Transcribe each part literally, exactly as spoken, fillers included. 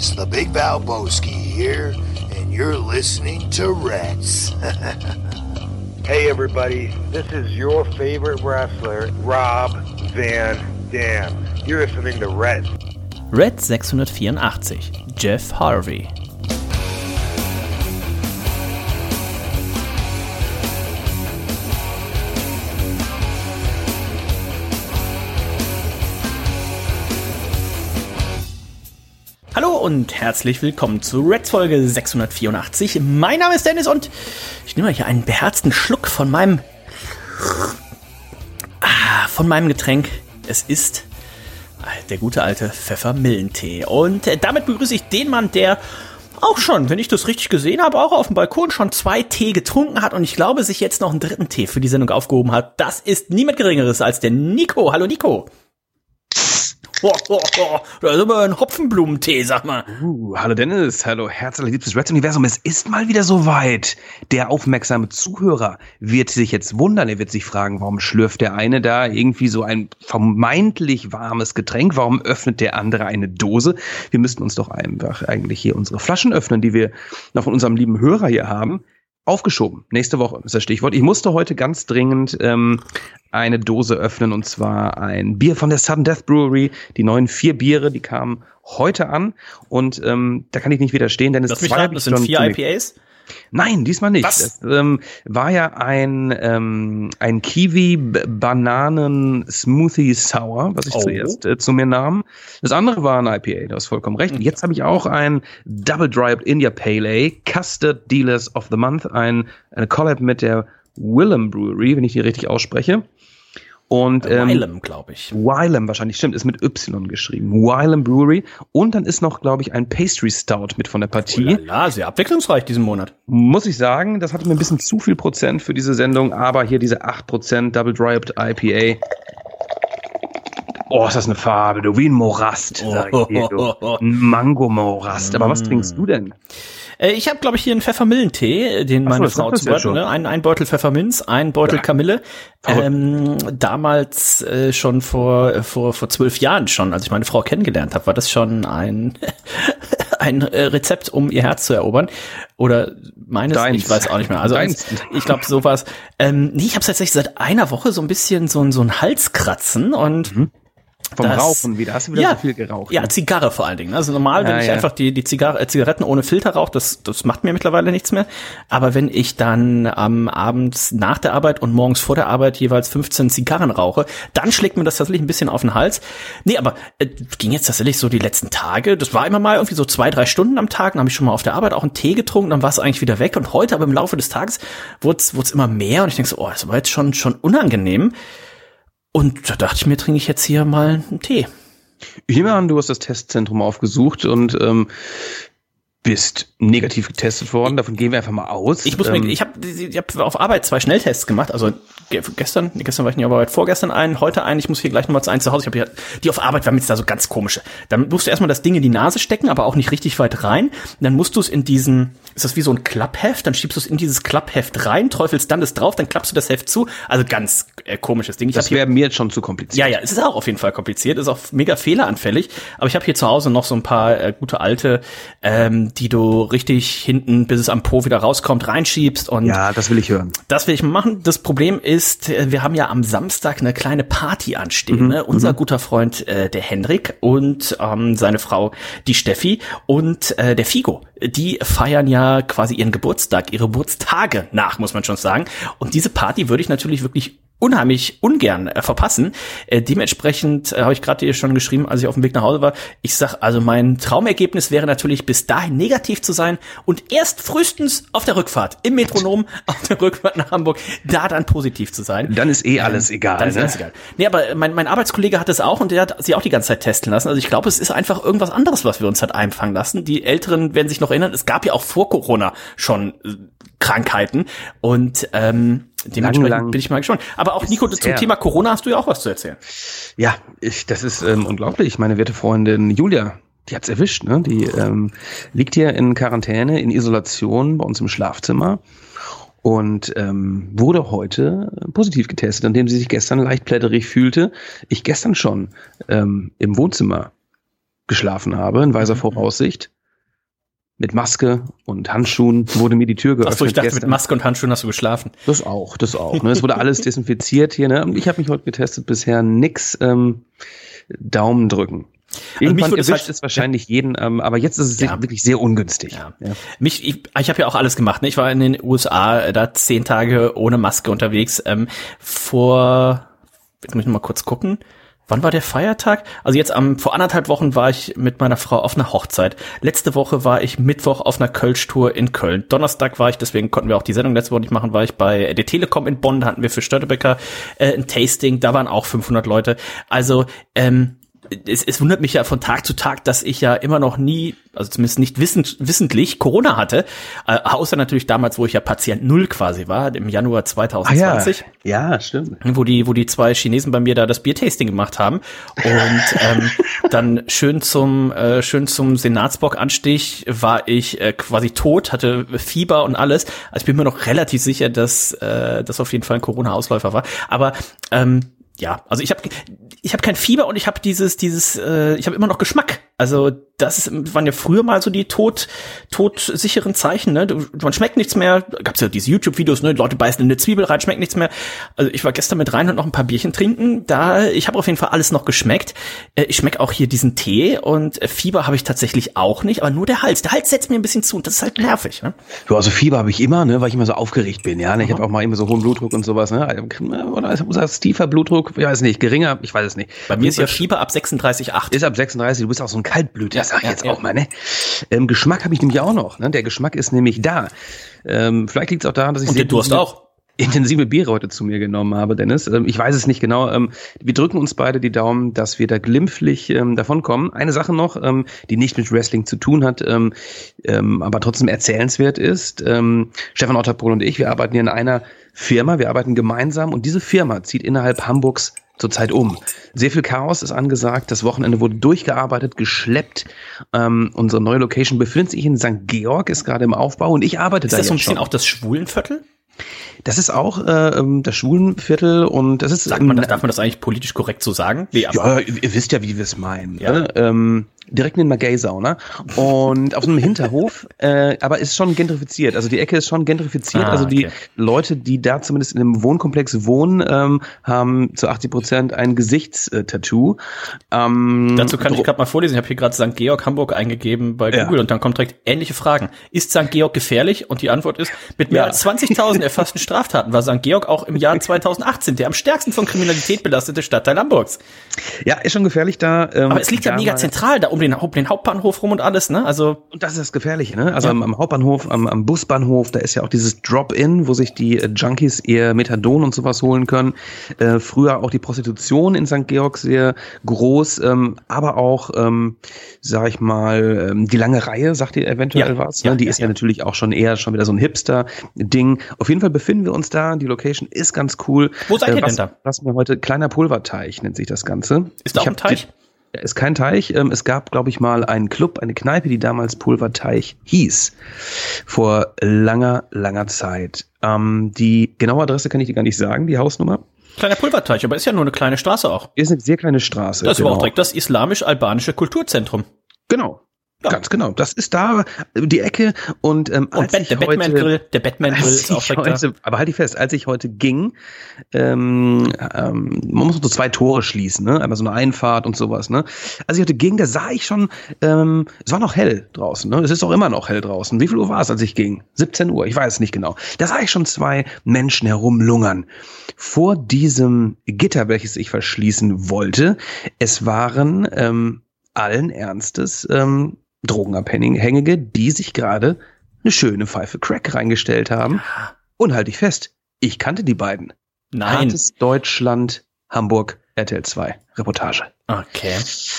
boys, the Big Valboski here, and you're listening to Reds. Hey everybody, this is your favorite wrestler, Rob Van Dam. You're listening to Reds. Red sechshundertvierundachtzig, Jeff Harvey. Hallo und herzlich willkommen zu Reds Folge sechshundertvierundachtzig. Mein Name ist Dennis und ich nehme hier einen beherzten Schluck von meinem ah, von meinem Getränk. Es ist der gute alte Pfeffermillentee. Und damit begrüße ich den Mann, der auch schon, wenn ich das richtig gesehen habe, auch auf dem Balkon schon zwei Tee getrunken hat und ich glaube, sich jetzt noch einen dritten Tee für die Sendung aufgehoben hat. Das ist niemand Geringeres als der Nico. Hallo Nico. Oh, oh, oh. Da ist aber ein Hopfenblumentee, sag mal. Uh, hallo Dennis, hallo herzlich liebes Reds Universum. Es ist mal wieder soweit. Der aufmerksame Zuhörer wird sich jetzt wundern. Er wird sich fragen, warum schlürft der eine da irgendwie so ein vermeintlich warmes Getränk? Warum öffnet der andere eine Dose? Wir müssten uns doch einfach eigentlich hier unsere Flaschen öffnen, die wir noch von unserem lieben Hörer hier haben. Aufgeschoben. Nächste Woche ist das Stichwort. Ich musste heute ganz dringend ähm, eine Dose öffnen und zwar ein Bier von der Sudden Death Brewery. Die neuen vier Biere, die kamen heute an und ähm, da kann ich nicht widerstehen, denn es Lass mich raten, das sind vier I P As? Nein, diesmal nicht. Was? Das ähm, war ja ein ähm, ein Kiwi-Bananen-Smoothie Sour, was ich Oh. zuerst äh, zu mir nahm. Das andere war ein I P A, du hast vollkommen recht. Und jetzt habe ich auch ein Double Dry India Pale Ale, Custard Dealers of the Month, ein eine Collab mit der Willem Brewery, wenn ich die richtig ausspreche. Und ähm, Wylam, glaube ich. Wylam wahrscheinlich, stimmt, ist mit Y geschrieben. Wylam Brewery. Und dann ist noch, glaube ich, ein Pastry Stout mit von der Partie. Oh la la, sehr abwechslungsreich diesen Monat. Muss ich sagen, das hatte mir ein bisschen zu viel Prozent für diese Sendung, aber hier diese acht Prozent Double Dry I P A. Oh, ist das eine Farbe, du, wie ein Morast, sag ich dir, du. Ein Mango-Morast. Aber was trinkst du denn? Äh, Ich habe, glaube ich, hier einen Pfeffermillentee, den Ach so, meine das Frau sagt das ja zubereitet. schon. Ne? Ein, ein Beutel Pfefferminz, ein Beutel Ja. Kamille. Verrückt. Ähm, damals äh, schon vor vor vor zwölf Jahren schon, als ich meine Frau kennengelernt habe, war das schon ein ein äh, Rezept, um ihr Herz zu erobern. Oder meines, Deins. ich weiß auch nicht mehr. Also Deins. ich glaube sowas. Ähm, nee, ich habe tatsächlich seit einer Woche so ein bisschen so ein so ein Halskratzen und Mhm. Vom das- Rauchen wieder. Hast du wieder ja, so viel geraucht? Ja, Zigarre vor allen Dingen. Also normal, wenn Ja, ich ja. einfach die die Zigarre, äh, Zigaretten ohne Filter rauche, das das macht mir mittlerweile nichts mehr. Aber wenn ich dann am Abend nach der Arbeit und morgens vor der Arbeit jeweils fünfzehn Zigarren rauche, dann schlägt mir das tatsächlich ein bisschen auf den Hals. Nee, aber äh, ging jetzt tatsächlich so die letzten Tage. Das war immer mal irgendwie so zwei, drei Stunden am Tag. Dann habe ich schon mal auf der Arbeit auch einen Tee getrunken, dann war es eigentlich wieder weg. Und heute aber im Laufe des Tages wurde es immer mehr. Und ich denke so, oh, das war jetzt schon schon unangenehm. Und da dachte ich mir, trinke ich jetzt hier mal einen Tee. Ich nehme an, du hast das Testzentrum aufgesucht und ähm, bist negativ getestet worden. Davon gehen wir einfach mal aus. Ich muss ähm, mir, ich habe ich hab auf Arbeit zwei Schnelltests gemacht, also ge- gestern, nee, gestern war ich nicht auf Arbeit, vorgestern einen, heute einen, ich muss hier gleich nochmal zu einem zu Hause, ich habe hier, die auf Arbeit waren jetzt da so ganz komische. Dann musst du erstmal das Ding in die Nase stecken, aber auch nicht richtig weit rein, dann musst du es in diesen, ist das wie so ein Klappheft, dann schiebst du es in dieses Klappheft rein, träufelst dann das drauf, dann klappst du das Heft zu, also ganz äh, komisches Ding. Ich hab das hier, wäre mir jetzt schon zu kompliziert. ja, ja, es ist auch auf jeden Fall kompliziert, ist auch mega fehleranfällig, aber ich habe hier zu Hause noch so ein paar äh, gute alte, ähm, die du richtig hinten, bis es am Po wieder rauskommt, reinschiebst und Ja, das will ich hören. das will ich mal machen. Das Problem ist, äh, wir haben ja am Samstag eine kleine Party anstehen. Mhm, Ne? Unser guter Freund, äh, der Hendrik und ähm, seine Frau, die Steffi und äh, der Figo, die feiern ja quasi ihren Geburtstag, ihre Geburtstage nach, muss man schon sagen. Und diese Party würde ich natürlich wirklich unheimlich ungern äh, verpassen. Äh, dementsprechend äh, habe ich gerade dir schon geschrieben, als ich auf dem Weg nach Hause war. Ich sag, also mein Traumergebnis wäre natürlich bis dahin negativ zu sein und erst frühestens auf der Rückfahrt im Metronom auf der Rückfahrt nach Hamburg da dann positiv zu sein. Dann ist eh alles egal. Dann ist ne? alles egal. Nee, aber mein, mein Arbeitskollege hat es auch und der hat sie auch die ganze Zeit testen lassen. Also ich glaube, es ist einfach irgendwas anderes, was wir uns hat einfangen lassen. Die Älteren werden sich noch erinnern, es gab ja auch vor Corona schon äh, Krankheiten und ähm, dementsprechend Lang, lang bin ich mal gespannt. Aber auch, Nico, ist zum her. Thema Corona hast du ja auch was zu erzählen. Ja, ich, das ist ähm, unglaublich. Meine werte Freundin Julia, die hat's erwischt, ne? Die ähm, liegt hier in Quarantäne, in Isolation bei uns im Schlafzimmer und ähm, wurde heute positiv getestet, indem sie sich gestern leicht plätterig fühlte. Ich gestern schon ähm, im Wohnzimmer geschlafen habe, in weiser Voraussicht. Mit Maske und Handschuhen wurde mir die Tür geöffnet. Achso, ich dachte, gestern. mit Maske und Handschuhen hast du geschlafen. Das auch, das auch. Ne? Es wurde alles desinfiziert hier. Ne? Und ich habe mich heute getestet, bisher nix. Ähm, Daumen drücken. Irgendwann also erwischt halt, es wahrscheinlich ja. jeden, ähm, aber jetzt ist es ja. wirklich sehr ungünstig. Ja. Ja. Mich, ich, ich habe ja auch alles gemacht. Ne? Ich war in den U S A da zehn Tage ohne Maske unterwegs. Ähm, vor, jetzt muss ich noch mal kurz gucken. Wann war der Feiertag? Also jetzt am vor anderthalb Wochen war ich mit meiner Frau auf einer Hochzeit. Letzte Woche war ich Mittwoch auf einer Kölsch-Tour in Köln. Donnerstag war ich, deswegen konnten wir auch die Sendung letzte Woche nicht machen, war ich bei der Telekom in Bonn. Da hatten wir für Störtebecker äh, ein Tasting. Da waren auch fünfhundert Leute. Also ähm, Es, es wundert mich ja von Tag zu Tag, dass ich ja immer noch nie, also zumindest nicht wissend, wissentlich, Corona hatte. Äh, außer natürlich damals, wo ich ja Patient Null quasi war, im Januar zwanzig zwanzig. Ah, ja. ja, stimmt. Wo die, wo die zwei Chinesen bei mir da das Biertasting gemacht haben. Und ähm, dann schön zum äh, schön zum Senatsbock-Anstich war ich äh, quasi tot, hatte Fieber und alles. Also ich bin mir noch relativ sicher, dass äh, das auf jeden Fall ein Corona-Ausläufer war. Aber ähm, ja, also ich habe ich habe kein Fieber und ich habe dieses dieses äh, ich habe immer noch Geschmack. Also das ist, waren ja früher mal so die tot todsicheren Zeichen, ne? Man schmeckt nichts mehr. Gab's ja diese YouTube-Videos, ne? Leute beißen in eine Zwiebel rein, schmeckt nichts mehr. Also ich war gestern mit rein und noch ein paar Bierchen trinken. Da ich habe auf jeden Fall alles noch geschmeckt. Äh, ich schmecke auch hier diesen Tee und äh, Fieber habe ich tatsächlich auch nicht, aber nur der Hals. Der Hals setzt mir ein bisschen zu und das ist halt nervig, ne? Ja, also Fieber habe ich immer, ne, weil ich immer so aufgeregt bin, ja. Mhm. Ich habe auch mal immer so hohen Blutdruck und sowas, ne? Oder ist das tiefer Blutdruck? Ich weiß nicht, geringer, ich weiß es nicht. Bei mir ist ja Fieber ab sechsunddreißig Komma acht. Ist ab sechsunddreißig, du bist auch so ein Kaltblüter, ja, sag ich ja, jetzt ja. auch mal, ne? Ähm, Geschmack habe ich nämlich auch noch, ne? Der Geschmack ist nämlich da. Ähm, vielleicht liegt es auch daran, dass ich und sehr den Durst auch. intensive Biere heute zu mir genommen habe, Dennis. Ähm, ich weiß es nicht genau. Ähm, wir drücken uns beide die Daumen, dass wir da glimpflich ähm, davonkommen. Eine Sache noch, ähm, die nicht mit Wrestling zu tun hat, ähm, ähm, aber trotzdem erzählenswert ist. Ähm, Stefan Otterpohl und ich, wir arbeiten hier in einer Firma, wir arbeiten gemeinsam und diese Firma zieht innerhalb Hamburgs zurzeit um. Sehr viel Chaos ist angesagt. Das Wochenende wurde durchgearbeitet, geschleppt. Ähm, unsere neue Location befindet sich in Sankt Georg, ist gerade im Aufbau und ich arbeite ist da jetzt schon. Ist Ist das so ein bisschen schon. auch das Schwulenviertel? Das ist auch äh, das Schwulenviertel und das ist... Sagt man das, darf man das eigentlich politisch korrekt so sagen? Nee, ja, ihr wisst ja, wie wir es meinen. Ja. Ne? Ähm, direkt neben der Gay-Sauna und auf so einem Hinterhof, äh, aber ist schon gentrifiziert. Also die Ecke ist schon gentrifiziert. Ah, also die okay. Leute, die da zumindest in einem Wohnkomplex wohnen, ähm, haben zu achtzig Prozent ein Gesichtstattoo. Ähm, Dazu kann ich gerade mal vorlesen. Ich habe hier gerade Sankt Georg Hamburg eingegeben bei Google Ja. und dann kommt direkt ähnliche Fragen. Ist Sankt Georg gefährlich? Und die Antwort ist, mit mehr Ja. als zwanzigtausend erfassten Straftaten war Sankt Georg auch im Jahr zweitausendachtzehn der am stärksten von Kriminalität belastete Stadtteil Hamburgs. Ja, ist schon gefährlich da. Ähm, Aber es liegt ja mega damals- zentral, da um den, um den Hauptbahnhof rum und alles, ne? Also Und das ist das Gefährliche, ne? Also Ja. am, am Hauptbahnhof, am, am Busbahnhof, da ist ja auch dieses Drop-In, wo sich die äh, Junkies ihr Methadon und sowas holen können. Äh, früher auch die Prostitution in Sankt Georg sehr groß, ähm, aber auch, ähm, sag ich mal, ähm, die lange Reihe, sagt ihr eventuell Ja. was? Ja, Ne? Die ja, ist ja, ja. natürlich auch schon eher schon wieder so ein Hipster-Ding. Auf jeden Fall befinden wir uns da. Die Location ist ganz cool. Wo seid ihr was, denn da? Was mir heute, kleiner Pulverteich nennt sich das Ganze. ist da Ich auch ein hab Teich? Ja, ist kein Teich. Ähm, Es gab, glaube ich, mal einen Club, eine Kneipe, die damals Pulverteich hieß. Vor langer, langer Zeit. Ähm, die genaue Adresse kann ich dir gar nicht sagen, die Hausnummer. Kleiner Pulverteich, aber ist ja nur eine kleine Straße auch. Ist eine sehr kleine Straße. Das ist aber genau. auch direkt das islamisch-albanische Kulturzentrum. Genau. Ja. Ganz genau. Das ist da äh, die Ecke und ähm, Und als Bat- ich der heute, Batman-Grill, der Batman-Grill als ist auch ich direkt da. heute, aber halt die fest, als ich heute ging, ähm, ähm, man muss so zwei Tore schließen, ne? Einmal so eine Einfahrt und sowas, ne? Als ich heute ging, da sah ich schon, ähm, es war noch hell draußen, ne? Es ist auch immer noch hell draußen. Wie viel Uhr war es, als ich ging? siebzehn Uhr, ich weiß es nicht genau. Da sah ich schon zwei Menschen herumlungern. Vor diesem Gitter, welches ich verschließen wollte, es waren ähm, allen Ernstes ähm, Drogenabhängige, die sich gerade eine schöne Pfeife Crack reingestellt haben. Und halte ich fest, ich kannte die beiden. Nein. Hartes Deutschland, Hamburg, R T L zwei, Reportage. Okay.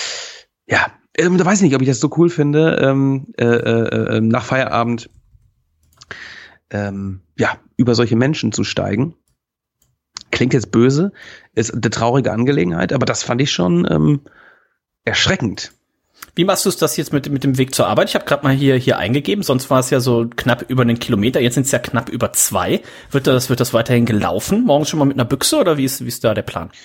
Ja, ähm, da weiß ich nicht, ob ich das so cool finde, ähm, äh, äh, äh, nach Feierabend ähm, ja, über solche Menschen zu steigen. Klingt jetzt böse, ist eine traurige Angelegenheit, aber das fand ich schon ähm, erschreckend. Wie machst du es das jetzt mit, mit dem Weg zur Arbeit? Ich habe gerade mal hier, hier eingegeben, sonst war es ja so knapp über einen Kilometer, jetzt sind es ja knapp über zwei. Wird das, wird das weiterhin gelaufen? Morgens schon mal mit einer Büchse oder wie ist, wie ist da der Plan?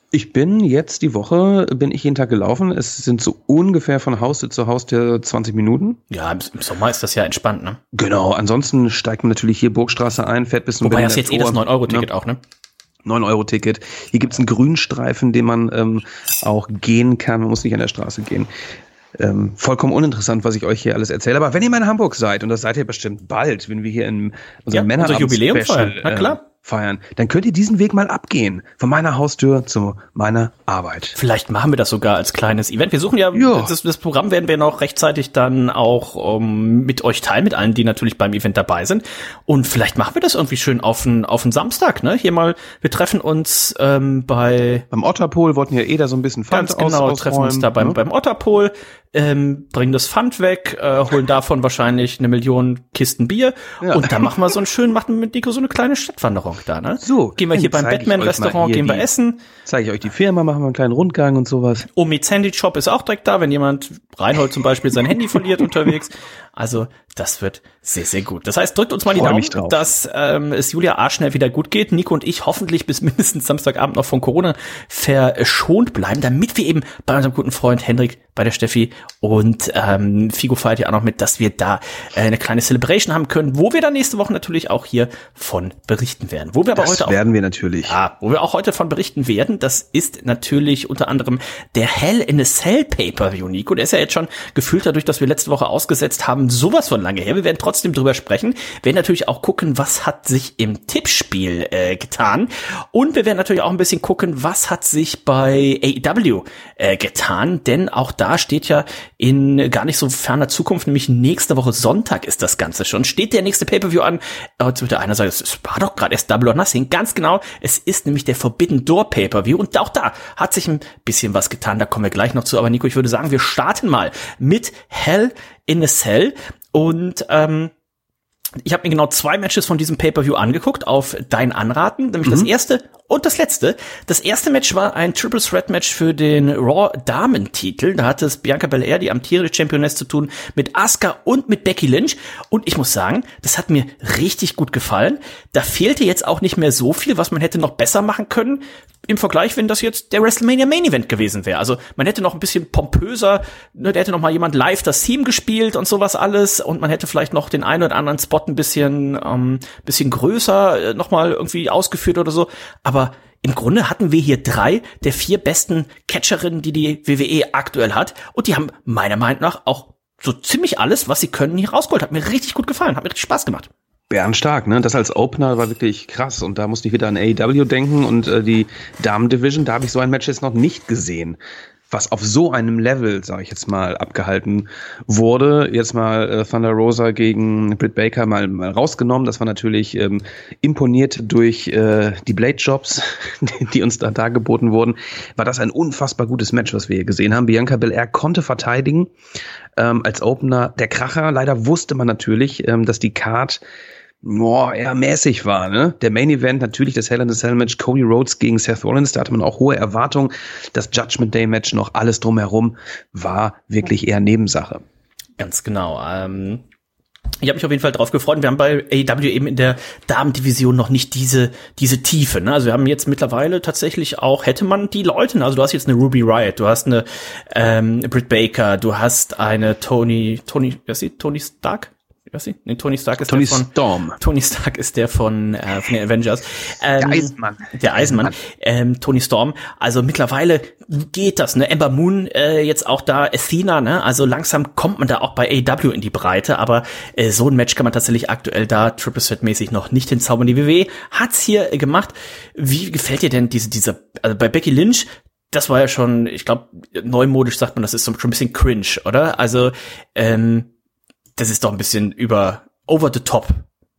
Ich bin jetzt die Woche, bin ich jeden Tag gelaufen. Es sind so ungefähr von Haustür zu Haustür zwanzig Minuten. Ja, im, im Sommer ist das ja entspannt, ne? Genau, ansonsten steigt man natürlich hier Burgstraße ein, fährt bis zum Wobei das jetzt eh das neun Euro Ticket ne? auch, ne? neun Euro Ticket. Hier gibt's einen Grünstreifen, den man ähm, auch gehen kann. Man muss nicht an der Straße gehen. Ähm, vollkommen uninteressant, was ich euch hier alles erzähle. Aber wenn ihr mal in Hamburg seid, und das seid ihr bestimmt bald, wenn wir hier in unserem ja, Männerabend unser Jubiläum Special, feiern, na klar. Äh, feiern, dann könnt ihr diesen Weg mal abgehen. Von meiner Haustür zu meiner Arbeit. Vielleicht machen wir das sogar als kleines Event. Wir suchen ja, ja. Das, das Programm werden wir noch rechtzeitig dann auch um, mit euch teilen, mit allen, die natürlich beim Event dabei sind. Und vielleicht machen wir das irgendwie schön auf einen auf einen Samstag, ne? Hier mal, wir treffen uns ähm, bei... Beim Otterpol wollten ja eh da so ein bisschen Pfand Ganz genau, aus, treffen uns da beim, ne? beim Otterpol, ähm, bringen das Pfand weg, äh, holen davon wahrscheinlich eine Million Kisten Bier Ja. und dann machen wir so einen schönen, machen wir mit Nico so eine kleine Stadtwanderung da, ne? So. Gehen wir hier beim zeig ich Batman-Restaurant, euch mal hier gehen wir die- essen. Zeige ich euch die Firma, machen wir einen kleinen Rundgang und sowas. Omi Sandy Shop ist auch direkt da, wenn jemand, Reinhold zum Beispiel, sein Handy verliert unterwegs. Also, das wird sehr, sehr gut. Das heißt, drückt uns mal die Freu Daumen, mich drauf. dass ähm, es Julia A. schnell wieder gut geht. Nico und ich hoffentlich bis mindestens Samstagabend noch von Corona verschont bleiben, damit wir eben bei unserem guten Freund Hendrik, bei der Steffi und ähm, Figo feiert ja auch noch mit, dass wir da äh, eine kleine Celebration haben können, wo wir dann nächste Woche natürlich auch hier von berichten werden. Wo wir aber Das heute auch werden wir natürlich. Ja, wo wir auch heute von berichten werden, das ist natürlich unter anderem der Hell in a Cell Pay-Per-View, Nico. Der ist ja jetzt schon gefühlt dadurch, dass wir letzte Woche ausgesetzt haben, sowas von lange her. Wir werden trotzdem drüber sprechen. Wir werden natürlich auch gucken, was hat sich im Tippspiel äh, getan. Und wir werden natürlich auch ein bisschen gucken, was hat sich bei A E W äh, getan. Denn auch da steht ja in gar nicht so ferner Zukunft, nämlich nächste Woche Sonntag ist das Ganze schon. Steht der nächste Pay-Per-View an. Jetzt wird der einer sagen, es war doch gerade erst Double or Nothing. Ganz genau, es ist nämlich der Forbidden Door Pay-Per-View und auch da hat sich ein bisschen was getan, da kommen wir gleich noch zu, aber Nico, ich würde sagen, wir starten mal mit Hell in a Cell und ähm, ich habe mir genau zwei Matches von diesem Pay-Per-View angeguckt, auf dein Anraten, nämlich mhm. das erste und das letzte. Das erste Match war ein Triple Threat Match für den Raw-Damen-Titel. Da hatte es Bianca Belair, die amtierende Championess, zu tun mit Asuka und mit Becky Lynch. Und ich muss sagen, das hat mir richtig gut gefallen. Da fehlte jetzt auch nicht mehr so viel, was man hätte noch besser machen können im Vergleich, wenn das jetzt der WrestleMania Main Event gewesen wäre. Also man hätte noch ein bisschen pompöser, ne, da hätte noch mal jemand live das Theme gespielt und sowas alles und man hätte vielleicht noch den einen oder anderen Spot ein bisschen ähm, bisschen größer äh, noch mal irgendwie ausgeführt oder so. Aber im Grunde hatten wir hier drei der vier besten Catcherinnen, die die W W E aktuell hat. Und die haben meiner Meinung nach auch so ziemlich alles, was sie können, hier rausgeholt. Hat mir richtig gut gefallen, hat mir richtig Spaß gemacht. Bärenstark, ne? Das als Opener war wirklich krass. Und da musste ich wieder an A E W denken und äh, die Damen-Division, da habe ich so ein Match jetzt noch nicht gesehen, was auf so einem Level, sage ich jetzt mal, abgehalten wurde. Jetzt mal äh, Thunder Rosa gegen Britt Baker mal, mal rausgenommen. Das war natürlich ähm, imponiert durch äh, die Blade-Jobs, die uns da dargeboten wurden. War das ein unfassbar gutes Match, was wir hier gesehen haben. Bianca Belair konnte verteidigen ähm, als Opener. Der Kracher, leider wusste man natürlich, ähm, dass die Card Boah, eher mäßig war, ne? Der Main Event, natürlich das Hell in a Cell Match, Cody Rhodes gegen Seth Rollins, da hatte man auch hohe Erwartungen. Das Judgment Day Match, noch alles drumherum, war wirklich eher Nebensache. Ganz genau. Ähm, ich habe mich auf jeden Fall drauf gefreut. Wir haben bei A E W eben in der Damen-Division noch nicht diese diese Tiefe, ne? Also wir haben jetzt mittlerweile tatsächlich auch, hätte man die Leute, also du hast jetzt eine Ruby Riott, du hast eine ähm, Britt Baker, du hast eine Tony, Tony, wer ist sie? Tony Stark? Was sie? Nee, Tony Stark ist Tony der von Storm. Tony Stark ist der von, äh, von den Avengers. Ähm, Der Eisenmann. Der Eisenmann. Ähm, Tony Storm. Also mittlerweile geht das, ne? Ember Moon äh, jetzt auch da, Athena, ne? Also langsam kommt man da auch bei A E W in die Breite, aber äh, so ein Match kann man tatsächlich aktuell da Triple Threat mäßig noch nicht hinzaubern. Die W W E hat's hier äh, gemacht. Wie gefällt dir denn diese diese also bei Becky Lynch? Das war ja schon, ich glaube, neumodisch sagt man, das ist so schon ein bisschen cringe, oder? Also ähm, das ist doch ein bisschen über over the top.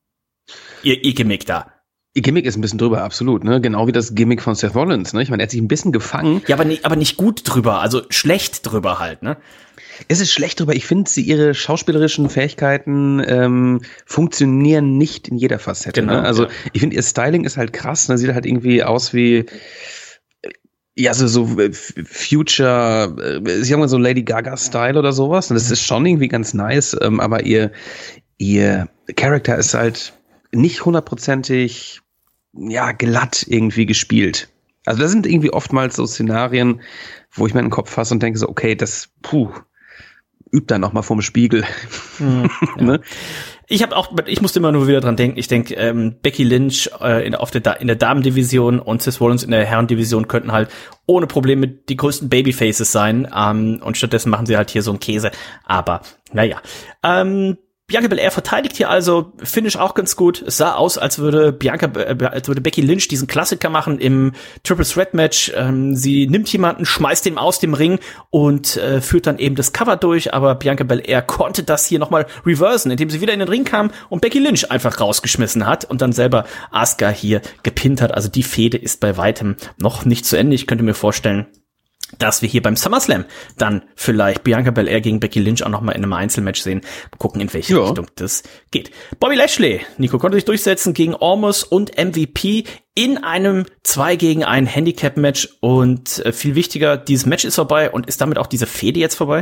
Ihr, ihr Gimmick da. Ihr Gimmick ist ein bisschen drüber, absolut, ne? Genau wie das Gimmick von Seth Rollins, ne? Ich meine, er hat sich ein bisschen gefangen. Ja, aber nicht, aber nicht gut drüber, also schlecht drüber halt, ne? Es ist schlecht drüber. Ich finde, sie ihre schauspielerischen Fähigkeiten ähm, funktionieren nicht in jeder Facette. Genau, ne? Also ja. ich finde, ihr Styling ist halt krass. Ne? Sieht halt irgendwie aus wie ja, so, so Future, äh, sie haben mal so Lady Gaga-Style oder sowas. Und das ist schon irgendwie ganz nice, ähm, aber ihr, ihr Charakter ist halt nicht hundertprozentig, ja, glatt irgendwie gespielt. Also da sind irgendwie oftmals so Szenarien, wo ich meinen Kopf fasse und denke so, okay, das, puh, übt dann noch mal vorm Spiegel. Mhm, ja. Ne? Ich habe auch, ich musste immer nur wieder dran denken. Ich denke, ähm, Becky Lynch äh, in, auf der, in der Damendivision und Seth Rollins in der Herrendivision könnten halt ohne Probleme die größten Babyfaces sein. Ähm, und stattdessen machen sie halt hier so einen Käse. Aber naja. Ähm, Bianca Belair verteidigt hier also, Finish auch ganz gut. Es sah aus, als würde Bianca, äh, als würde Becky Lynch diesen Klassiker machen im Triple Threat Match. Ähm, sie nimmt jemanden, schmeißt ihn aus dem Ring und äh, führt dann eben das Cover durch. Aber Bianca Belair konnte das hier nochmal reversen, indem sie wieder in den Ring kam und Becky Lynch einfach rausgeschmissen hat und dann selber Asuka hier gepinnt hat. Also die Fehde ist bei weitem noch nicht zu Ende. Ich könnte mir vorstellen, dass wir hier beim SummerSlam dann vielleicht Bianca Belair gegen Becky Lynch auch nochmal in einem Einzelmatch sehen. Mal gucken, in welche ja. Richtung das geht. Bobby Lashley, Nico, konnte sich durchsetzen gegen Omos und M V P in einem zwei gegen ein Handicap-Match. Und äh, viel wichtiger, dieses Match ist vorbei und ist damit auch diese Fehde jetzt vorbei?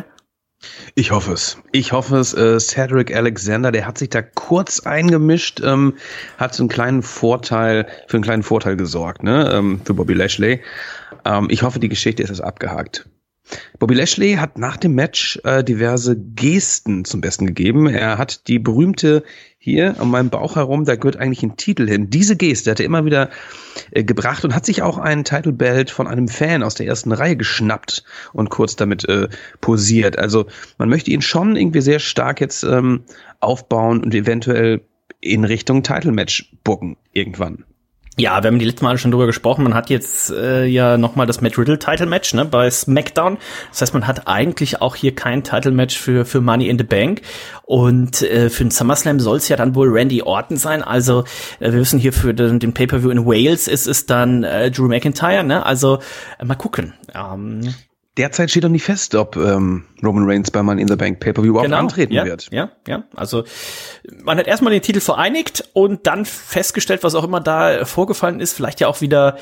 Ich hoffe es. Ich hoffe es. Äh, Cedric Alexander, der hat sich da kurz eingemischt, ähm, hat so einen kleinen Vorteil, für einen kleinen Vorteil gesorgt, ne, ähm, für Bobby Lashley. Ähm, ich hoffe, die Geschichte ist jetzt abgehakt. Bobby Lashley hat nach dem Match äh, diverse Gesten zum Besten gegeben. Er hat die berühmte hier an meinem Bauch herum, da gehört eigentlich ein Titel hin. Diese Geste hat er immer wieder äh, gebracht und hat sich auch einen Title Belt von einem Fan aus der ersten Reihe geschnappt und kurz damit äh, posiert. Also man möchte ihn schon irgendwie sehr stark jetzt ähm, aufbauen und eventuell in Richtung Title Match booken irgendwann. Ja, wir haben die letzten Male schon drüber gesprochen. Man hat jetzt äh, ja nochmal das Matt Riddle Title Match, ne, bei SmackDown. Das heißt, man hat eigentlich auch hier kein Title Match für für Money in the Bank. Und äh, für den SummerSlam soll es ja dann wohl Randy Orton sein. Also äh, wir wissen hier für den, den Pay-Per-View in Wales ist es dann äh, Drew McIntyre, ne? Also äh, mal gucken. Ähm, Derzeit steht noch nicht fest, ob ähm, Roman Reigns bei Money in the Bank Pay-Per-View überhaupt genau, antreten ja, wird. Ja, ja, also man hat erstmal den Titel vereinigt und dann festgestellt, was auch immer da vorgefallen ist, vielleicht ja auch wieder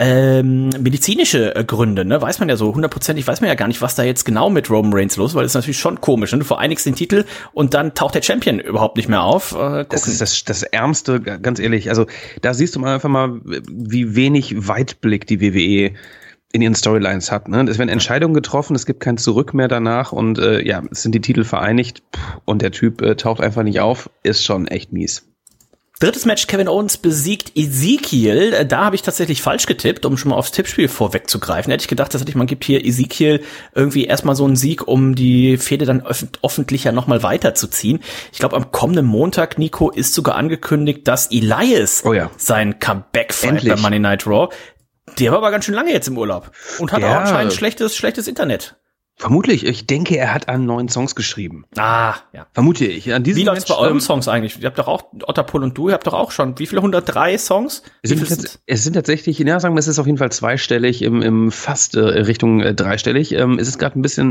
ähm, medizinische äh, Gründe, ne? Weiß man ja so, hundertprozentig weiß man ja gar nicht, was da jetzt genau mit Roman Reigns los, weil das ist natürlich schon komisch, ne? Du vereinigst den Titel und dann taucht der Champion überhaupt nicht mehr auf. Äh, das ist das, das Ärmste, ganz ehrlich. Also da siehst du mal einfach mal, wie wenig Weitblick die W W E in ihren Storylines hat. Ne? Es werden Entscheidungen getroffen, es gibt kein Zurück mehr danach und äh, ja, es sind die Titel vereinigt und der Typ äh, taucht einfach nicht auf, ist schon echt mies. Drittes Match, Kevin Owens besiegt Ezekiel. Da habe ich tatsächlich falsch getippt, um schon mal aufs Tippspiel vorwegzugreifen. Hätte ich gedacht, dass man gibt hier Ezekiel irgendwie erstmal so einen Sieg, um die Fehde dann öff- öffentlicher nochmal weiterzuziehen. Ich glaube, am kommenden Montag, Nico, ist sogar angekündigt, dass Elias oh ja. sein Comeback feiert bei Monday Night Raw. Der war aber ganz schön lange jetzt im Urlaub und hat ja. auch anscheinend schlechtes, schlechtes Internet. Vermutlich. Ich denke, er hat an neuen Songs geschrieben. Ah, ja. Vermute ich. An diesem wie läuft's bei euren ähm, Songs eigentlich? Ihr habt doch auch, Otterpool und du, ihr habt doch auch schon, wie viele, hundertdrei Songs? Es sind, jetzt, es sind tatsächlich, ja, sagen wir, es ist auf jeden Fall zweistellig, im, im fast äh, Richtung äh, dreistellig. Ähm, es ist gerade ein bisschen,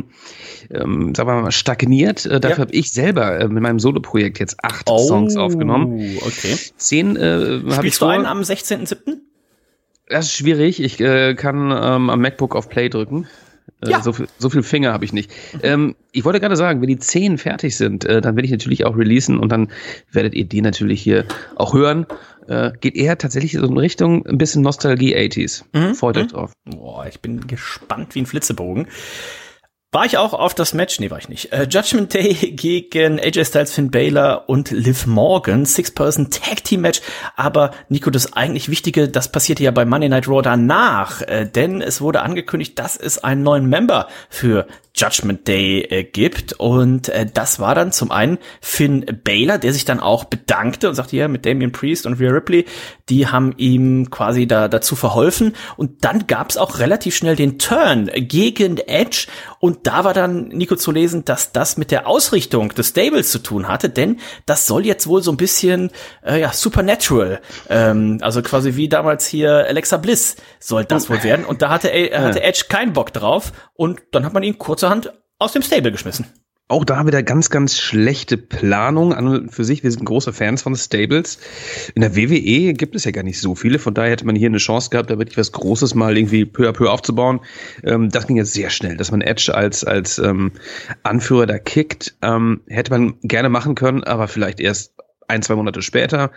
ähm, sagen wir mal, stagniert. Äh, dafür ja. habe ich selber äh, mit meinem Solo-Projekt jetzt acht oh, Songs aufgenommen. Okay. Zehn äh, habe ich du einen am sechzehnten siebten? Das ist schwierig. Ich äh, kann ähm, am MacBook auf Play drücken. Äh, ja. so, viel, so viel Finger habe ich nicht. Mhm. Ähm, ich wollte gerade sagen, wenn die zehn fertig sind, äh, dann werde ich natürlich auch releasen und dann werdet ihr die natürlich hier auch hören. Äh, geht eher tatsächlich so in Richtung ein bisschen Nostalgie achtziger. Mhm. Freut euch drauf. Boah, ich bin gespannt wie ein Flitzebogen. War ich auch auf das Match? Nee, war ich nicht. Äh, Judgment Day gegen A J Styles, Finn Balor und Liv Morgan. Six-Person-Tag-Team-Match. Aber, Nico, das eigentlich Wichtige, das passierte ja bei Monday Night Raw danach. Äh, denn es wurde angekündigt, dass es einen neuen Member für Judgment Day äh, gibt. Und äh, das war dann zum einen Finn Balor, der sich dann auch bedankte und sagte, ja, mit Damian Priest und Rhea Ripley, die haben ihm quasi da dazu verholfen. Und dann gab's auch relativ schnell den Turn gegen Edge. Und da war dann, Nico, zu lesen, dass das mit der Ausrichtung des Stables zu tun hatte, denn das soll jetzt wohl so ein bisschen, äh, ja, Supernatural, ähm, also quasi wie damals hier Alexa Bliss soll das wohl werden. Und da hatte, äh, hatte Edge keinen Bock drauf und dann hat man ihn kurzerhand aus dem Stable geschmissen. Auch da wieder ganz, ganz schlechte Planung an und für sich. Wir sind große Fans von Stables. In der W W E gibt es ja gar nicht so viele. Von daher hätte man hier eine Chance gehabt, da wirklich was Großes mal irgendwie peu à peu aufzubauen. Ähm, das ging jetzt sehr schnell, dass man Edge als als ähm, Anführer da kickt. Ähm, hätte man gerne machen können, aber vielleicht erst ein, zwei Monate später.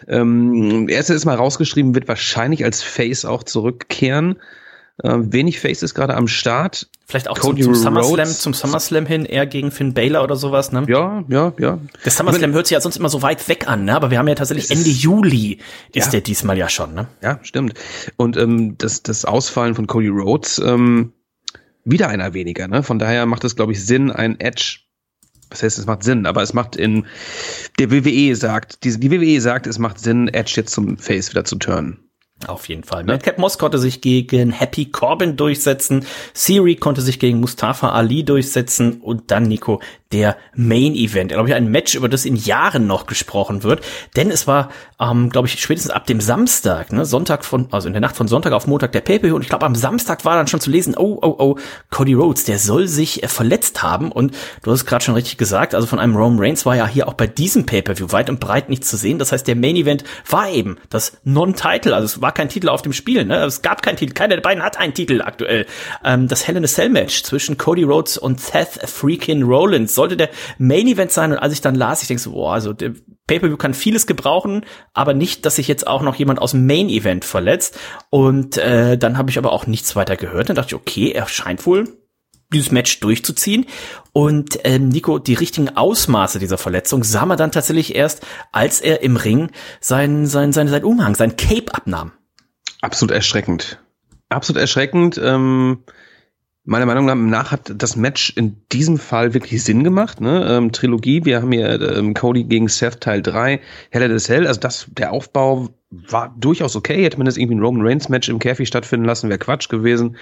Ähm, er ist jetzt mal rausgeschrieben, wird wahrscheinlich als Face auch zurückkehren. Äh, wenig Faces gerade am Start. Vielleicht auch zum, zum SummerSlam, zum SummerSlam hin, eher gegen Finn Balor oder sowas, ne? Ja, ja, ja. Der SummerSlam hört sich ja sonst immer so weit weg an, ne? Aber wir haben ja tatsächlich Ende Juli ist ja. der diesmal ja schon, ne? Ja, stimmt. Und ähm, das, das Ausfallen von Cody Rhodes, ähm, wieder einer weniger, ne? Von daher macht es, glaube ich, Sinn, ein Edge, was heißt, es macht Sinn, aber es macht in, der W W E sagt, die, die W W E sagt, es macht Sinn, Edge jetzt zum Face wieder zu turnen. Auf jeden Fall. Madcap Moss konnte sich gegen Happy Corbin durchsetzen. Siri konnte sich gegen Mustafa Ali durchsetzen. Und dann, Nico, der Main Event. Glaube ich, ein Match, über das in Jahren noch gesprochen wird. Denn es war, ähm, glaube ich, spätestens ab dem Samstag, ne, Sonntag von, also in der Nacht von Sonntag auf Montag der Pay-Per-View. Und ich glaube, am Samstag war dann schon zu lesen, oh, oh, oh, Cody Rhodes, der soll sich äh, verletzt haben. Und du hast es gerade schon richtig gesagt, also von einem Roman Reigns war ja hier auch bei diesem Pay-Per-View weit und breit nicht zu sehen. Das heißt, der Main Event war eben das Non-Title, also es war kein Titel auf dem Spiel, ne? Es gab keinen Titel, keiner der beiden hat einen Titel aktuell. Ähm, das Hell in a Cell Match zwischen Cody Rhodes und Seth freaking Rollins sollte der Main Event sein. Und als ich dann las, ich denke so, boah, also der Pay-Per-View kann vieles gebrauchen, aber nicht, dass sich jetzt auch noch jemand aus dem Main Event verletzt. Und äh, dann habe ich aber auch nichts weiter gehört. Dann dachte ich, okay, er scheint wohl dieses Match durchzuziehen. Und ähm, Nico, die richtigen Ausmaße dieser Verletzung sah man dann tatsächlich erst, als er im Ring sein, sein, sein, sein Umhang, sein Cape abnahm. Absolut erschreckend. Absolut erschreckend. Ähm, meiner Meinung nach hat das Match in diesem Fall wirklich Sinn gemacht. Ne? Ähm, Trilogie, wir haben hier ähm, Cody gegen Seth Teil drei, Hell in a Cell. Also das, der Aufbau war durchaus okay. Hätte man das irgendwie ein Roman Reigns Match im Käfig stattfinden lassen, wäre Quatsch gewesen.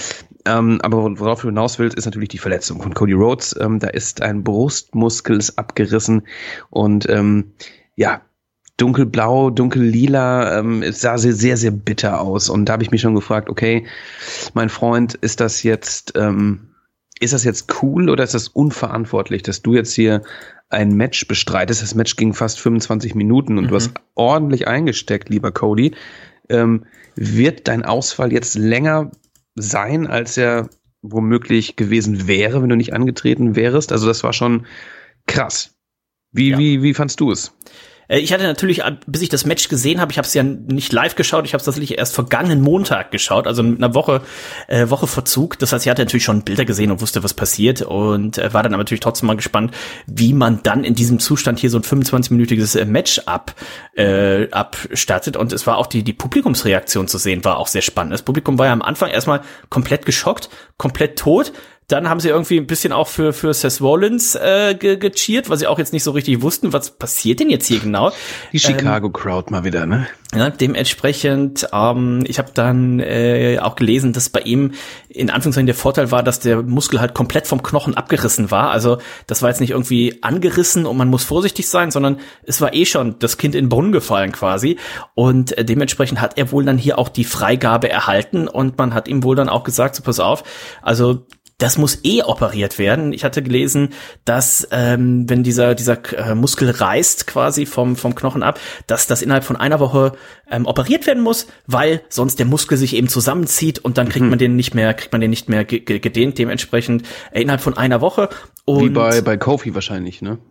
Ähm, aber worauf du hinaus willst, ist natürlich die Verletzung von Cody Rhodes. Ähm, da ist ein Brustmuskel ist abgerissen und ähm, ja, dunkelblau, dunkellila, ähm, es sah sehr, sehr, sehr bitter aus. Und da habe ich mich schon gefragt, okay, mein Freund, ist das jetzt, ähm, ist das jetzt cool oder ist das unverantwortlich, dass du jetzt hier ein Match bestreitest? Das Match ging fast fünfundzwanzig Minuten und mhm. du hast ordentlich eingesteckt, lieber Cody. Ähm, wird dein Ausfall jetzt länger sein, als er womöglich gewesen wäre, wenn du nicht angetreten wärst? Also das war schon krass. Wie, ja. wie, wie fandst du es? Ich hatte natürlich, bis ich das Match gesehen habe, ich habe es ja nicht live geschaut, ich habe es tatsächlich erst vergangenen Montag geschaut, also mit einer Woche äh, Woche Verzug. Das heißt, ich hatte natürlich schon Bilder gesehen und wusste, was passiert und äh, war dann aber natürlich trotzdem mal gespannt, wie man dann in diesem Zustand hier so ein fünfundzwanzig-minütiges äh, Match ab äh, abstattet. Und es war auch die die Publikumsreaktion zu sehen, war auch sehr spannend. Das Publikum war ja am Anfang erstmal komplett geschockt, komplett tot. Dann haben sie irgendwie ein bisschen auch für für Seth Rollins äh, ge- gecheert, weil sie auch jetzt nicht so richtig wussten, was passiert denn jetzt hier genau. Die Chicago ähm, Crowd mal wieder, ne? Ja, dementsprechend, ähm, ich habe dann äh, auch gelesen, dass bei ihm in Anführungszeichen der Vorteil war, dass der Muskel halt komplett vom Knochen abgerissen war. Also das war jetzt nicht irgendwie angerissen und man muss vorsichtig sein, sondern es war eh schon das Kind in den Brunnen gefallen quasi. Und äh, dementsprechend hat er wohl dann hier auch die Freigabe erhalten und man hat ihm wohl dann auch gesagt, so pass auf, also das muss eh operiert werden. Ich hatte gelesen, dass ähm, wenn dieser dieser äh, Muskel reißt quasi vom vom Knochen ab, dass das innerhalb von einer Woche ähm, operiert werden muss, weil sonst der Muskel sich eben zusammenzieht und dann kriegt mhm. man den nicht mehr kriegt man den nicht mehr ge- ge- gedehnt. Dementsprechend äh, innerhalb von einer Woche. Und wie bei bei Kofi wahrscheinlich, ne?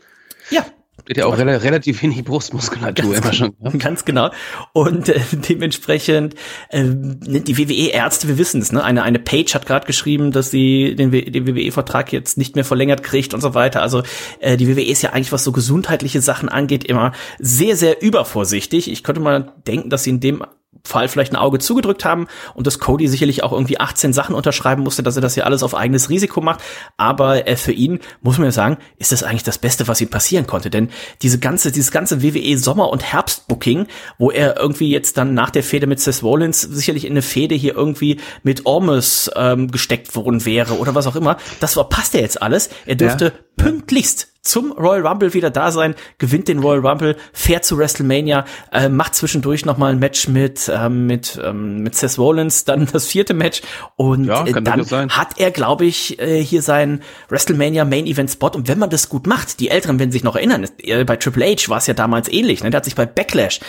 Ja. Hat ja auch rel- relativ wenig Brustmuskulatur immer schon. Ja? Ganz genau. Und äh, dementsprechend äh, die W W E-Ärzte, wir wissen es, ne? Eine eine Page hat gerade geschrieben, dass sie den, w- den W W E-Vertrag jetzt nicht mehr verlängert kriegt und so weiter. Also äh, die W W E ist ja eigentlich, was so gesundheitliche Sachen angeht, immer sehr, sehr übervorsichtig. Ich könnte mal denken, dass sie in dem Fall vielleicht ein Auge zugedrückt haben und dass Cody sicherlich auch irgendwie achtzehn Sachen unterschreiben musste, dass er das hier alles auf eigenes Risiko macht. Aber äh, für ihn, muss man ja sagen, ist das eigentlich das Beste, was ihm passieren konnte. Denn diese ganze, dieses ganze W W E Sommer- und Herbst-Booking, wo er irgendwie jetzt dann nach der Fehde mit Seth Rollins sicherlich in eine Fehde hier irgendwie mit Ormus ähm, gesteckt worden wäre oder was auch immer, das verpasst er jetzt alles. Er dürfte ja. pünktlichst zum Royal Rumble wieder da sein, gewinnt den Royal Rumble, fährt zu WrestleMania, äh, macht zwischendurch nochmal ein Match mit ähm, mit ähm, mit Seth Rollins, dann das vierte Match und ja, äh, dann hat er, glaube ich, äh, hier seinen WrestleMania Main Event Spot und wenn man das gut macht, die Älteren werden sich noch erinnern, äh, bei Triple H war es ja damals ähnlich, ne? Der hat sich bei Backlash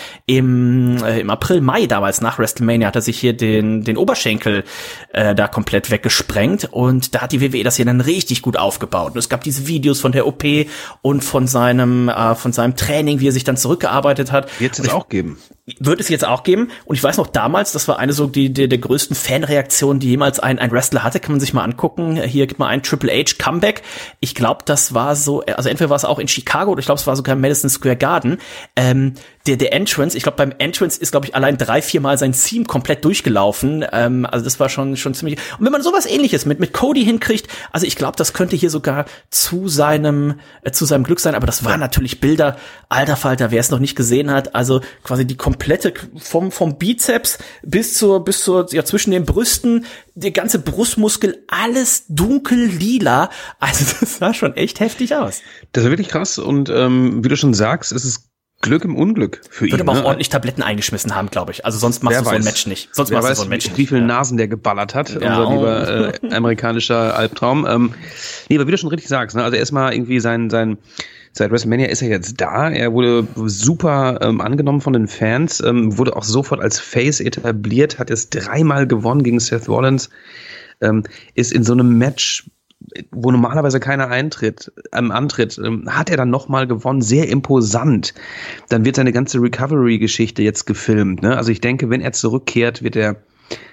im äh, im April, Mai damals nach WrestleMania hat er sich hier den den Oberschenkel äh, da komplett weggesprengt und da hat die W W E das hier dann richtig gut aufgebaut und es gab diese Videos Videos von der O P und von seinem äh, von seinem Training, wie er sich dann zurückgearbeitet hat. Wird es auch geben. Wird es jetzt auch geben. Und ich weiß noch damals, das war eine so die, die der größten Fanreaktionen, die jemals ein, ein Wrestler hatte. Kann man sich mal angucken. Hier gibt mal ein Triple H Comeback. Ich glaube, das war so, also entweder war es auch in Chicago oder ich glaube, es war sogar im Madison Square Garden. Ähm, der, der Entrance, ich glaube, beim Entrance ist, glaube ich, allein drei, vier Mal sein Theme komplett durchgelaufen. Ähm, also das war schon, schon ziemlich, und wenn man sowas Ähnliches mit, mit Cody hinkriegt, also ich glaube, das könnte hier sogar zu seinem, äh, zu seinem Glück sein, aber das waren natürlich Bilder, alter Falter, wer es noch nicht gesehen hat, also quasi die komplette, vom, vom Bizeps bis zur, bis zur, ja, zwischen den Brüsten, der ganze Brustmuskel, alles dunkel lila, also das sah schon echt heftig aus. Das war wirklich krass und, ähm, wie du schon sagst, es ist Glück im Unglück für ihn. Würde aber auch ne? ordentlich Tabletten eingeschmissen haben, glaube ich. Also sonst machst Wer du so weiß. ein Match nicht. Sonst Wer machst weiß, du so ein Match wie, nicht. wie viele Ja. Nasen der geballert hat, Ja. unser lieber äh, amerikanischer Albtraum. Ähm, nee, aber wie du schon richtig sagst, ne? Also erstmal irgendwie sein, sein, seit WrestleMania ist er jetzt da. Er wurde super ähm, angenommen von den Fans, ähm, wurde auch sofort als Face etabliert, hat jetzt dreimal gewonnen gegen Seth Rollins, ähm, ist in so einem Match, wo normalerweise keiner eintritt, ähm, antritt, ähm, hat er dann nochmal gewonnen, sehr imposant. Dann wird seine ganze Recovery-Geschichte jetzt gefilmt, ne? Also ich denke, wenn er zurückkehrt, wird er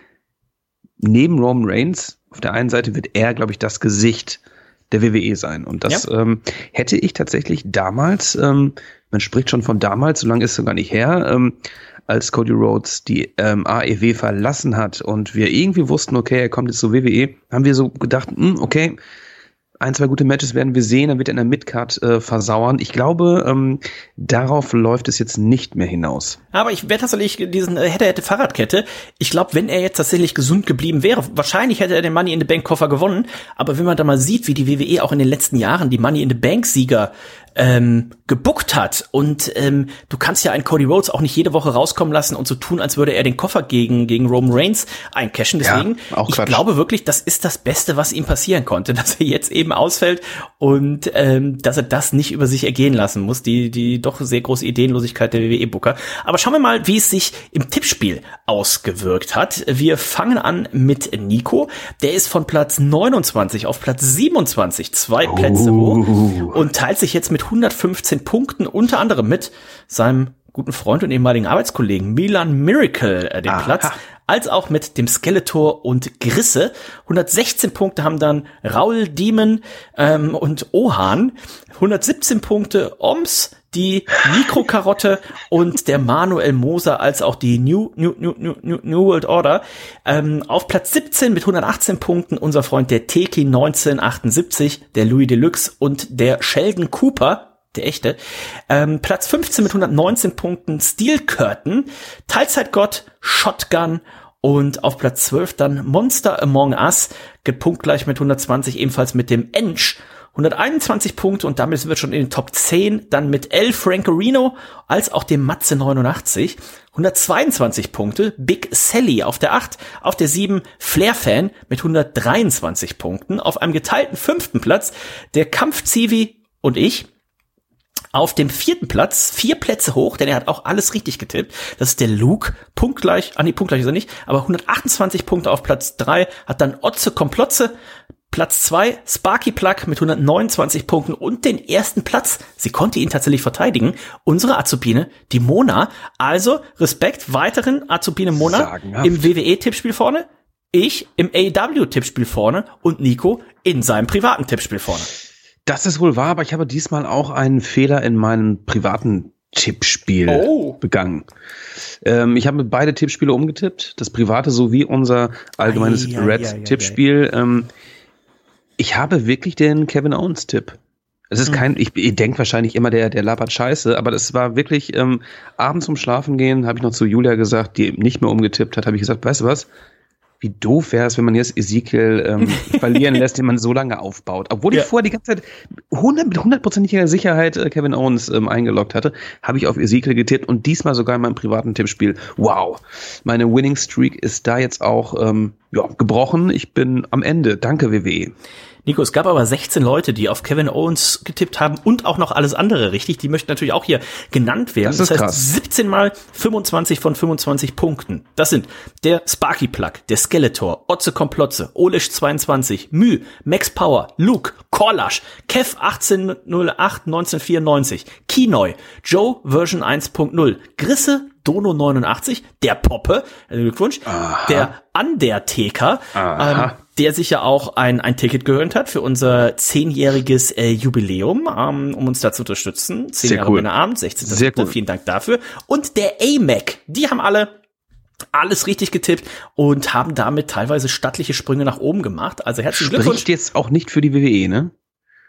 neben Roman Reigns, auf der einen Seite wird er, glaube ich, das Gesicht der W W E sein. Und das ja. ähm, hätte ich tatsächlich damals, ähm, man spricht schon von damals, so lange ist es gar nicht her, ähm, als Cody Rhodes die ähm, A E W verlassen hat und wir irgendwie wussten, okay, er kommt jetzt zur W W E, haben wir so gedacht, mh, okay, ein, zwei gute Matches werden wir sehen, dann wird er in der Midcard äh, versauern. Ich glaube, ähm, darauf läuft es jetzt nicht mehr hinaus. Aber ich wäre tatsächlich diesen äh, hätte hätte Fahrradkette. Ich glaube, wenn er jetzt tatsächlich gesund geblieben wäre, wahrscheinlich hätte er den Money in the Bank Koffer gewonnen. Aber wenn man da mal sieht, wie die W W E auch in den letzten Jahren die Money in the Bank Sieger ähm, gebuckt hat und ähm, du kannst ja einen Cody Rhodes auch nicht jede Woche rauskommen lassen und so tun, als würde er den Koffer gegen gegen Roman Reigns eincashen. Deswegen, ja, auch ich Quatsch. glaube wirklich, das ist das Beste, was ihm passieren konnte, dass er jetzt eben ausfällt und ähm, dass er das nicht über sich ergehen lassen muss, die die doch sehr große Ideenlosigkeit der W W E-Booker. Aber schauen wir mal, wie es sich im Tippspiel ausgewirkt hat. Wir fangen an mit Nico. Der ist von Platz neunundzwanzig auf Platz siebenundzwanzig, zwei Plätze Uh. hoch und teilt sich jetzt mit hundertfünfzehn Punkten, unter anderem mit seinem guten Freund und ehemaligen Arbeitskollegen Milan Miracle äh, den Aha. Platz, als auch mit dem Skeletor und Grisse. hundertsechzehn Punkte haben dann Raul Demon ähm, und Ohan. hundertsiebzehn Punkte Oms, die Mikrokarotte und der Manuel Moser, als auch die New New New New New World Order. Ähm, auf Platz siebzehn mit hundertachtzehn Punkten unser Freund der Teki neunzehnhundertachtundsiebzig, der Louis Deluxe und der Sheldon Cooper, der echte. Ähm, Platz fünfzehn mit hundertneunzehn Punkten Steel Curtain, Teilzeitgott, Shotgun und auf Platz zwölf dann Monster Among Us, punktgleich mit hundertzwanzig, ebenfalls mit dem Ensch. hunderteinundzwanzig Punkte und damit sind wir schon in den Top zehn, dann mit El Francorino als auch dem Matze neunundachtzig, hundertzweiundzwanzig Punkte, Big Sally auf der acht, auf der sieben Flair Fan mit hundertdreiundzwanzig Punkten, auf einem geteilten fünften Platz der Kampf-Zivi und ich. Auf dem vierten Platz, vier Plätze hoch, denn er hat auch alles richtig getippt. Das ist der Luke, punktgleich, ah nee, punktgleich ist er nicht, aber hundertachtundzwanzig Punkte auf Platz drei, hat dann Otze Komplotze, Platz zwei, Sparky Plug mit hundertneunundzwanzig Punkten und den ersten Platz, sie konnte ihn tatsächlich verteidigen, unsere Azubine, die Mona. Also Respekt, weiteren Azubine Mona Sagenhaft. Im W W E-Tippspiel vorne, ich im A E W-Tippspiel vorne und Nico in seinem privaten Tippspiel vorne. Das ist wohl wahr, aber ich habe diesmal auch einen Fehler in meinem privaten Tippspiel Oh. begangen. Ähm, ich habe beide Tippspiele umgetippt, das private sowie unser allgemeines Ei, ei, Reds ei, ei, Tippspiel. Ähm, ich habe wirklich den Kevin Owens Tipp. Es ist kein, ich, ihr denkt wahrscheinlich immer, der, der labert Scheiße, aber das war wirklich, ähm, abends zum Schlafen gehen, habe ich noch zu Julia gesagt, die nicht mehr umgetippt hat, habe ich gesagt, weißt du was? Wie doof wäre es, wenn man jetzt Ezekiel ähm, verlieren lässt, den man so lange aufbaut. Obwohl Ja. ich vorher die ganze Zeit hundert, mit hundertprozentiger Sicherheit äh, Kevin Owens ähm, eingeloggt hatte, habe ich auf Ezekiel getippt und diesmal sogar in meinem privaten Tippspiel. Wow, meine Winning Streak ist da jetzt auch ähm, ja, gebrochen. Ich bin am Ende. Danke, W W E. Nico, es gab aber sechzehn Leute, die auf Kevin Owens getippt haben und auch noch alles andere richtig. Die möchten natürlich auch hier genannt werden. Das ist das heißt, krass. siebzehn mal fünfundzwanzig von fünfundzwanzig Punkten. Das sind der Sparky Plug, der Skeletor, Otze Komplotze, Olish zweiundzwanzig, Mü, Max Power, Luke, Korlasch, Kev achtzehn null acht neunzehnhundertvierundneunzig, Kinoy, Joe Version eins Punkt null, Grisse, Dono neunundachtzig, der Poppe, also Glückwunsch, Aha. der Undertaker, Aha. ähm, der sich ja auch ein, ein Ticket gegönnt hat für unser zehnjähriges äh, Jubiläum, ähm, um uns da zu unterstützen. Zehn Sehr Jahre cool. Männerabend, sechzehnter Sehr Siebter cool. Vielen Dank dafür. Und der A-Mac, die haben alle alles richtig getippt und haben damit teilweise stattliche Sprünge nach oben gemacht. Also herzlichen Glückwunsch. Spricht jetzt auch nicht für die W W E, ne?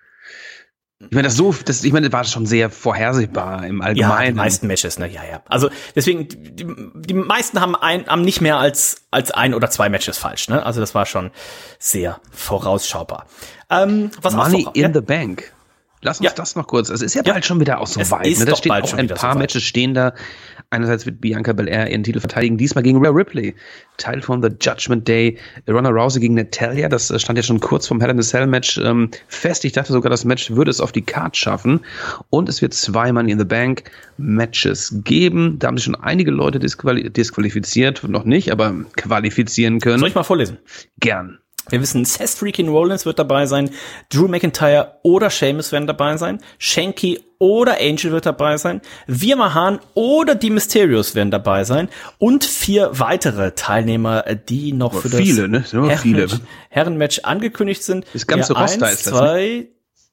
Ich meine, das so, das, ich meine, das war schon sehr vorhersehbar im Ja, Allgemeinen. die meisten Matches, ne, ja, ja. Also deswegen, die, die meisten haben ein, haben nicht mehr als als ein oder zwei Matches falsch, ne? Also das war schon sehr vorausschaubar. Ähm, was Money auch, in ja? the Bank. Lass uns Ja. das noch kurz. Es ist ja Ja. bald schon wieder auch so Es weit. ist Ne? Da doch stehen bald auch schon ein wieder paar so weit. Matches stehen da. Einerseits wird Bianca Belair ihren Titel verteidigen, diesmal gegen Rhea Ripley. Teil von The Judgment Day. Ronda Rousey gegen Natalya. Das äh, stand ja schon kurz vom Hell in a Cell Match ähm, fest. Ich dachte sogar, das Match würde es auf die Card schaffen. Und es wird zwei Money in the Bank Matches geben. Da haben sich schon einige Leute disquali- disqualifiziert. Noch nicht, aber qualifizieren können. Soll ich mal vorlesen? Gern. Wir wissen, Seth freaking Rollins wird dabei sein, Drew McIntyre oder Sheamus werden dabei sein, Shanky oder Angel wird dabei sein, Veer Mahan oder die Mysterios werden dabei sein und vier weitere Teilnehmer, die noch Aber für viele, das ne? Sind aber viele. Herrenmatch, Herrenmatch angekündigt sind. Das ganze Ja, Roster eins, ist das, ne? zwei,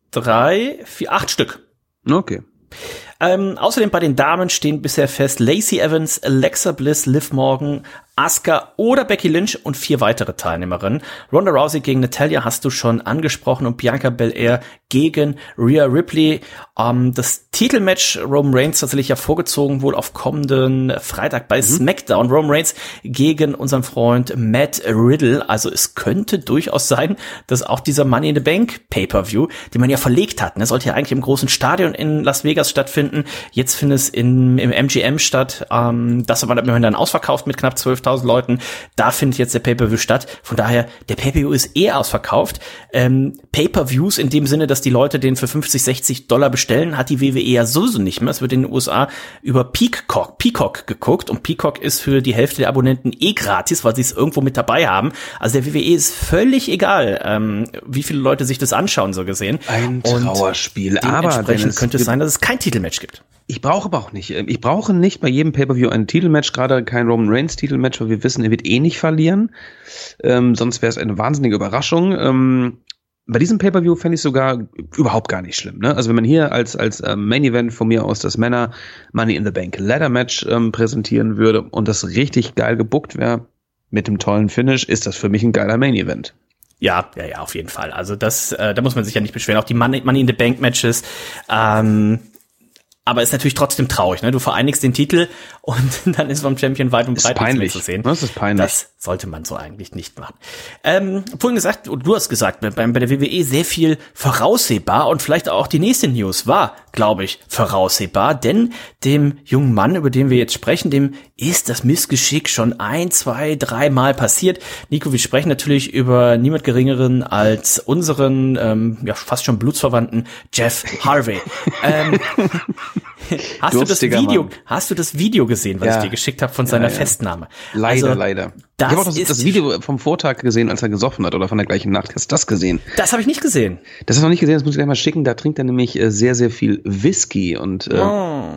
drei, vier, acht Stück. Okay. Ähm, außerdem bei den Damen stehen bisher fest Lacey Evans, Alexa Bliss, Liv Morgan, Asuka oder Becky Lynch und vier weitere Teilnehmerinnen. Ronda Rousey gegen Natalya hast du schon angesprochen und Bianca Belair gegen Rhea Ripley. Ähm, das Titelmatch Roman Reigns tatsächlich ja vorgezogen wohl auf kommenden Freitag bei mhm. SmackDown. Roman Reigns gegen unseren Freund Matt Riddle. Also es könnte durchaus sein, dass auch dieser Money in the Bank Pay-Per-View, den man ja verlegt hat, ne, sollte ja eigentlich im großen Stadion in Las Vegas stattfinden. Jetzt findet es in, im M G M statt. Ähm, das war dann ausverkauft mit knapp zwölftausend Leuten. Da findet jetzt der Pay-Per-View statt. Von daher, der Pay-Per-View ist eher ausverkauft. Ähm, Pay-Per-Views in dem Sinne, dass die Leute den für fünfzig, sechzig Dollar bestellen, hat die W W E ja sowieso nicht mehr. Es wird in den U S A über Peacock, Peacock geguckt und Peacock ist für die Hälfte der Abonnenten eh gratis, weil sie es irgendwo mit dabei haben. Also der W W E ist völlig egal, ähm, wie viele Leute sich das anschauen, so gesehen. Ein Und Trauerspiel. Aber dementsprechend Dennis, könnte es sein, dass es kein Titelmatch gibt. Ich brauche aber auch nicht. Ich brauche nicht bei jedem Pay-Per-View ein Titelmatch, gerade kein Roman Reigns Titelmatch, weil wir wissen, er wird eh nicht verlieren. Ähm, sonst wäre es eine wahnsinnige Überraschung. Ähm, bei diesem Pay-Per-View fände ich sogar überhaupt gar nicht schlimm. Ne? Also wenn man hier als als ähm, Main Event von mir aus das Männer Money in the Bank Ladder Match ähm, präsentieren würde und das richtig geil gebuckt wäre mit dem tollen Finish, ist das für mich ein geiler Main Event. Ja, ja, ja, auf jeden Fall. Also das, äh, da muss man sich ja nicht beschweren. Auch die Money, Money in the Bank Matches. Ähm, aber ist natürlich trotzdem traurig, ne? Du vereinigst den Titel und dann ist vom Champion weit und breit nichts mehr peinlich. zu sehen. Das ist peinlich. Das sollte man so eigentlich nicht machen. Ähm, vorhin gesagt, du hast gesagt, bei, bei der W W E sehr viel voraussehbar und vielleicht auch die nächste News war, glaube ich, voraussehbar, denn dem jungen Mann, über den wir jetzt sprechen, dem ist das Missgeschick schon ein, zwei, drei Mal passiert. Nico, wir sprechen natürlich über niemand Geringeren als unseren, ähm, ja, fast schon blutsverwandten Jeff Harvey. ähm, Hast du das Video, Mann. hast du das Video gesehen, was Ja. ich dir geschickt habe von seiner Ja, ja. Festnahme? Leider, also, leider. Das ich habe auch das, ist, das Video vom Vortag gesehen, als er gesoffen hat oder von der gleichen Nacht. Hast du das gesehen? Das habe ich nicht gesehen. Das hast du noch nicht gesehen, das muss ich gleich mal schicken. Da trinkt er nämlich äh, sehr, sehr viel Whisky und äh, Oh.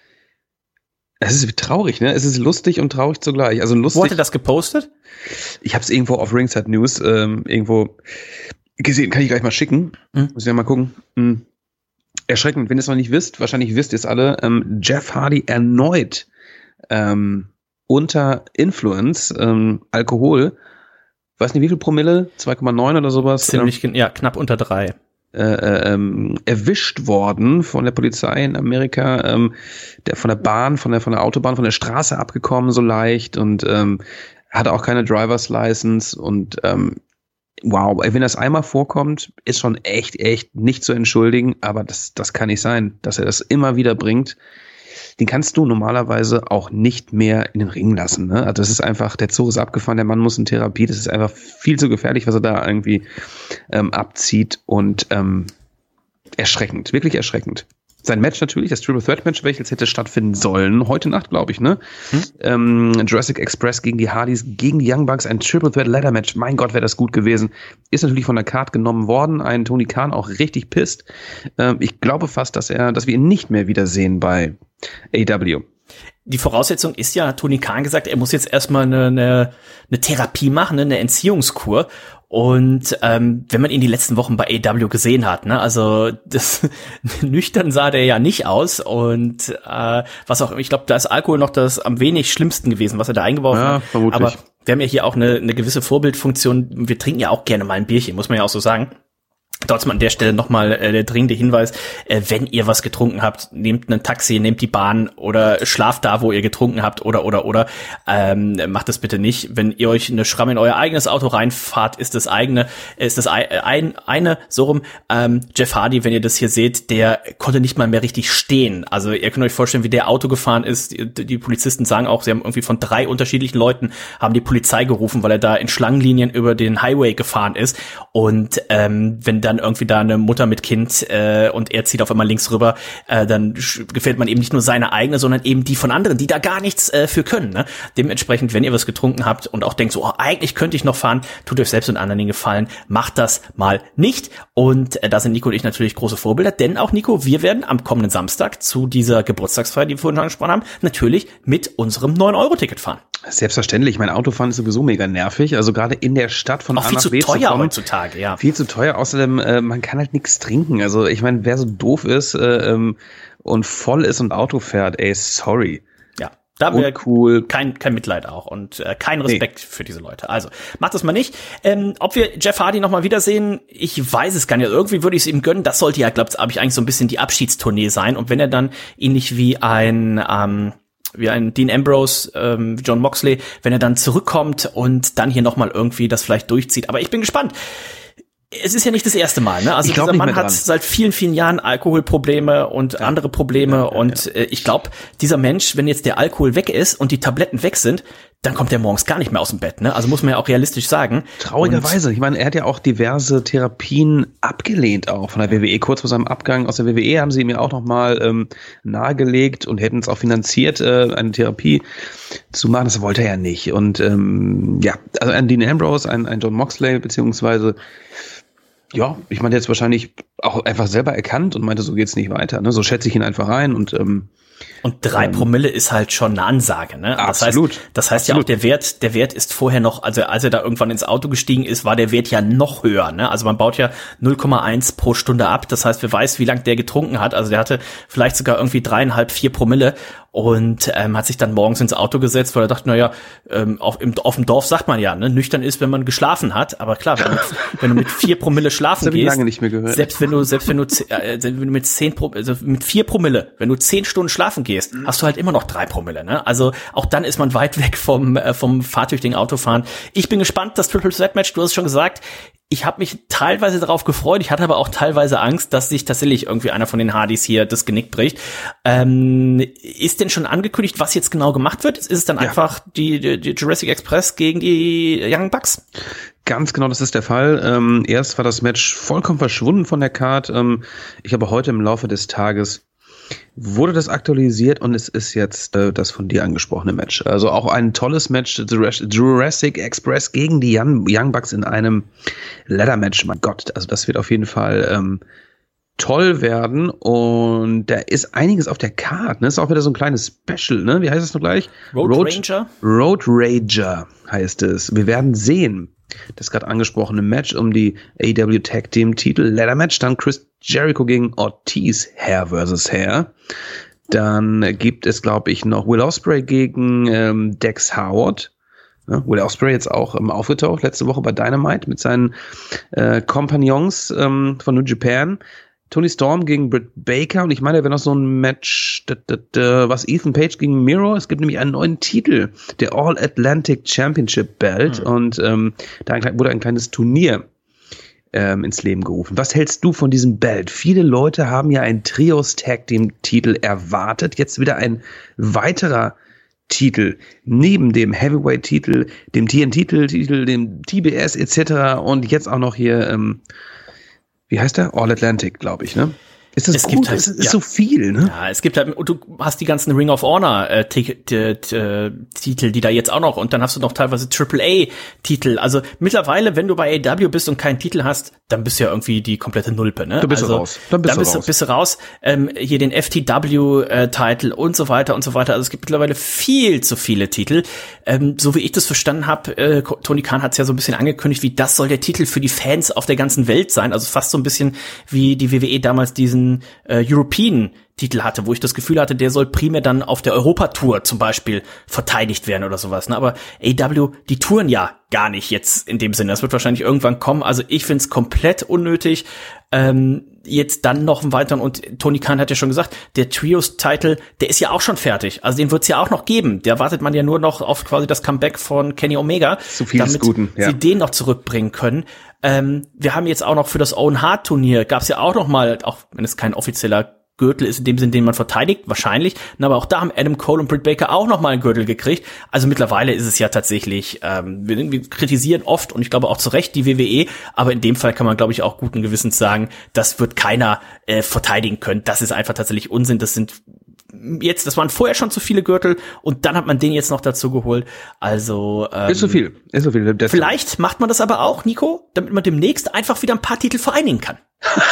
es ist traurig, ne? Es ist lustig und traurig zugleich. Also lustig. Wo hat er das gepostet? Ich habe es irgendwo auf Ringside News ähm, irgendwo gesehen. Kann ich gleich mal schicken. Mhm. Muss ich ja mal gucken. Mhm. Erschreckend, wenn ihr es noch nicht wisst, wahrscheinlich wisst ihr es alle, ähm, Jeff Hardy erneut ähm, unter Influence, ähm, Alkohol, weiß nicht wie viel Promille, zwei Komma neun oder sowas. Ziemlich, ähm, ja, knapp unter drei. Äh, ähm, erwischt worden von der Polizei in Amerika, ähm, der von der Bahn, von der von der Autobahn, von der Straße abgekommen so leicht und ähm, hatte auch keine Driver's License und ähm, wow, wenn das einmal vorkommt, ist schon echt, echt nicht zu entschuldigen, aber das, das kann nicht sein, dass er das immer wieder bringt. den kannst du normalerweise auch nicht mehr in den Ring lassen. Ne? Also das ist einfach, der Zug ist abgefahren, der Mann muss in Therapie, das ist einfach viel zu gefährlich, was er da irgendwie ähm, abzieht und ähm, erschreckend, wirklich erschreckend. Sein Match natürlich, das Triple Threat Match, welches hätte stattfinden sollen, heute Nacht, glaube ich, ne? Hm? Ähm, Jurassic Express gegen die Hardys, gegen die Young Bucks, ein Triple Threat Ladder Match, mein Gott, wäre das gut gewesen. Ist natürlich von der Card genommen worden, ein Tony Khan auch richtig pisst. Ähm, ich glaube fast, dass er, dass wir ihn nicht mehr wiedersehen bei A E W. Die Voraussetzung ist ja, Tony Khan gesagt, er muss jetzt erstmal eine, eine, eine Therapie machen, eine Entziehungskur. Und ähm, wenn man ihn die letzten Wochen bei A E W gesehen hat, ne, also das nüchtern sah der ja nicht aus und äh, was auch, ich glaube, da ist Alkohol noch das am wenig schlimmsten gewesen, was er da eingeworfen ja, hat. Vermutlich. Aber wir haben ja hier auch eine, eine gewisse Vorbildfunktion. Wir trinken ja auch gerne mal ein Bierchen, muss man ja auch so sagen. Trotzdem an der Stelle nochmal äh, der dringende Hinweis, äh, wenn ihr was getrunken habt, nehmt ein Taxi, nehmt die Bahn oder schlaft da, wo ihr getrunken habt oder, oder, oder, ähm, macht das bitte nicht. Wenn ihr euch eine Schramme in euer eigenes Auto reinfahrt, ist das eigene, ist das ein, eine, so rum, ähm, Jeff Hardy, wenn ihr das hier seht, der konnte nicht mal mehr richtig stehen. Also ihr könnt euch vorstellen, wie der Auto gefahren ist. Die, die Polizisten sagen auch, sie haben irgendwie von drei unterschiedlichen Leuten, haben die Polizei gerufen, weil er da in Schlangenlinien über den Highway gefahren ist. Und ähm, wenn da dann irgendwie da eine Mutter mit Kind äh, und er zieht auf einmal links rüber, äh, dann gefährdet man eben nicht nur seine eigene, sondern eben die von anderen, die da gar nichts äh, für können. Ne? Dementsprechend, wenn ihr was getrunken habt und auch denkt, so oh, eigentlich könnte ich noch fahren, tut euch selbst und anderen den Gefallen, macht das mal nicht. Und äh, da sind Nico und ich natürlich große Vorbilder, denn auch Nico, wir werden am kommenden Samstag zu dieser Geburtstagsfeier, die wir vorhin schon angesprochen haben, natürlich mit unserem neun Euro Ticket fahren. Selbstverständlich. Mein Autofahren ist sowieso mega nervig. Also gerade in der Stadt von auch A viel nach zu B teuer zu kommen, heutzutage, ja. Viel zu teuer. Außerdem, äh, man kann halt nichts trinken. Also ich meine, wer so doof ist äh, ähm, und voll ist und Auto fährt, ey, sorry. Ja, da haben wir cool. kein, kein Mitleid auch und äh, kein Respekt nee. für diese Leute. Also, macht das mal nicht. Ähm, ob wir Jeff Hardy noch mal wiedersehen, ich weiß es gar nicht. Irgendwie würde ich es ihm gönnen. Das sollte ja, glaube ich, eigentlich so ein bisschen die Abschiedstournee sein. Und wenn er dann ähnlich wie ein ähm, wie ein Dean Ambrose, ähm, John Moxley, wenn er dann zurückkommt und dann hier nochmal irgendwie das vielleicht durchzieht. Aber ich bin gespannt. Es ist ja nicht das erste Mal, ne? Also dieser Mann hat seit vielen, vielen Jahren Alkoholprobleme und ja. andere Probleme ja, ja, und ja. Äh, ich glaube, dieser Mensch, wenn jetzt der Alkohol weg ist und die Tabletten weg sind, dann kommt er morgens gar nicht mehr aus dem Bett, ne? Also muss man ja auch realistisch sagen. Traurigerweise. Ich meine, er hat ja auch diverse Therapien abgelehnt auch von der W W E. Kurz vor seinem Abgang aus der W W E haben sie ihm ja auch nochmal ähm, nahegelegt und hätten es auch finanziert, äh, eine Therapie zu machen. Das wollte er ja nicht. Und ähm, ja, also ein Dean Ambrose, ein, ein John Moxley, beziehungsweise ja, ich meine, der jetzt wahrscheinlich auch einfach selber erkannt und meinte, so geht's nicht weiter. Ne? So schätze ich ihn einfach rein und ähm, Und drei ähm, Promille ist halt schon eine Ansage, ne? Das absolut. heißt, das heißt absolut. ja auch, der Wert, der Wert ist vorher noch, also als er da irgendwann ins Auto gestiegen ist, war der Wert ja noch höher, ne? Also man baut ja null Komma eins pro Stunde ab. Das heißt, wer weiß, wie lang der getrunken hat. Also der hatte vielleicht sogar irgendwie dreieinhalb, vier Promille und ähm, hat sich dann morgens ins Auto gesetzt, weil er dachte, naja, ähm, auf, im, auf dem Dorf sagt man ja, ne, nüchtern ist, wenn man geschlafen hat. Aber klar, wenn du, wenn du mit vier Promille schlafen das hab ich gehst, lange nicht mehr gehört. selbst wenn du, selbst wenn du, äh, wenn du mit zehn, also mit vier Promille, wenn du zehn Stunden schlafen gehst, mhm. hast du halt immer noch drei Promille, ne? Also auch dann ist man weit weg vom äh, vom fahrtüchtigen Autofahren. Ich bin gespannt, das Triple Threat Match, du hast es schon gesagt. Ich habe mich teilweise darauf gefreut, ich hatte aber auch teilweise Angst, dass sich tatsächlich irgendwie einer von den Hardys hier das Genick bricht. Ähm, ist denn schon angekündigt, was jetzt genau gemacht wird? Ist es dann ja. einfach die, die, die Jurassic Express gegen die Young Bucks? Ganz genau, das ist der Fall. Ähm, erst war das Match vollkommen verschwunden von der Card. Ähm, ich habe heute im Laufe des Tages wurde das aktualisiert und es ist jetzt äh, das von dir angesprochene Match. Also auch ein tolles Match, Jurassic Express gegen die Young, Young Bucks in einem Ladder-Match. Mein Gott, also das wird auf jeden Fall ähm, toll werden und da ist einiges auf der Card. Ne? Ist auch wieder so ein kleines Special, ne? Wie heißt es noch gleich? Road, Road Ranger? Road Ranger heißt es. Wir werden sehen. Das gerade angesprochene Match um die A E W Tag Team Titel Ladder Match, dann Chris Jericho gegen Ortiz, Hair versus Hair. Dann gibt es, glaube ich, noch Will Ospreay gegen ähm, Dex Howard. Ja, Will Ospreay jetzt auch ähm, aufgetaucht, letzte Woche bei Dynamite mit seinen äh, Kompagnons ähm, von New Japan. Tony Storm gegen Britt Baker und ich meine, da wäre noch so ein Match, dat, dat, dat, was Ethan Page gegen Miro. Es gibt nämlich einen neuen Titel, der All-Atlantic Championship Belt mhm. und ähm, da wurde ein kleines Turnier ähm, ins Leben gerufen. Was hältst du von diesem Belt? Viele Leute haben ja einen Trios-Tag-Team-Titel erwartet. Jetzt wieder ein weiterer Titel neben dem Heavyweight-Titel, dem T N T-Titel, dem T B S et cetera und jetzt auch noch hier, ähm, wie heißt der? All Atlantic, glaube ich, ne? Ist das es gut? Gibt halt, es ist ja. so viel, ne? Ja, es gibt halt, und du hast die ganzen Ring of Honor äh, t- t- t- Titel, die da jetzt auch noch, und dann hast du noch teilweise Triple A Titel. Also mittlerweile, wenn du bei A E W bist und keinen Titel hast, dann bist du ja irgendwie die komplette Nulpe, ne? Du bist also, raus. Dann bist, dann bist du raus. bist du raus. Ähm, hier den F T W äh, Titel und so weiter und so weiter. Also es gibt mittlerweile viel zu viele Titel. Ähm, so wie ich das verstanden habe, äh, Tony Khan hat es ja so ein bisschen angekündigt, wie das soll der Titel für die Fans auf der ganzen Welt sein. Also fast so ein bisschen wie die W W E damals diesen äh, European Titel hatte, wo ich das Gefühl hatte, der soll primär dann auf der Europatour zum Beispiel verteidigt werden oder sowas. Ne? Aber A E W, die touren ja gar nicht jetzt in dem Sinne. Das wird wahrscheinlich irgendwann kommen. Also ich finde es komplett unnötig. Ähm, jetzt dann noch einen weiteren, und Tony Khan hat ja schon gesagt, der Trios-Titel, der ist ja auch schon fertig. Also den wird es ja auch noch geben. Da wartet man ja nur noch auf quasi das Comeback von Kenny Omega, so viel damit Guten, ja. sie den noch zurückbringen können. Ähm, wir haben jetzt auch noch für das Owen Hart Turnier, gab es ja auch noch mal, auch wenn es kein offizieller Gürtel ist in dem Sinn, den man verteidigt, wahrscheinlich. Aber auch da haben Adam Cole und Britt Baker auch noch mal einen Gürtel gekriegt. Also mittlerweile ist es ja tatsächlich, ähm, wir, wir kritisieren oft, und ich glaube auch zu Recht, die W W E, aber in dem Fall kann man, glaube ich, auch guten Gewissens sagen, das wird keiner äh, verteidigen können. Das ist einfach tatsächlich Unsinn. Das sind jetzt, das waren vorher schon zu viele Gürtel, und dann hat man den jetzt noch dazu geholt. Also ähm, ist so viel, ist so viel. Das vielleicht macht man das aber auch, Nico, damit man demnächst einfach wieder ein paar Titel vereinigen kann.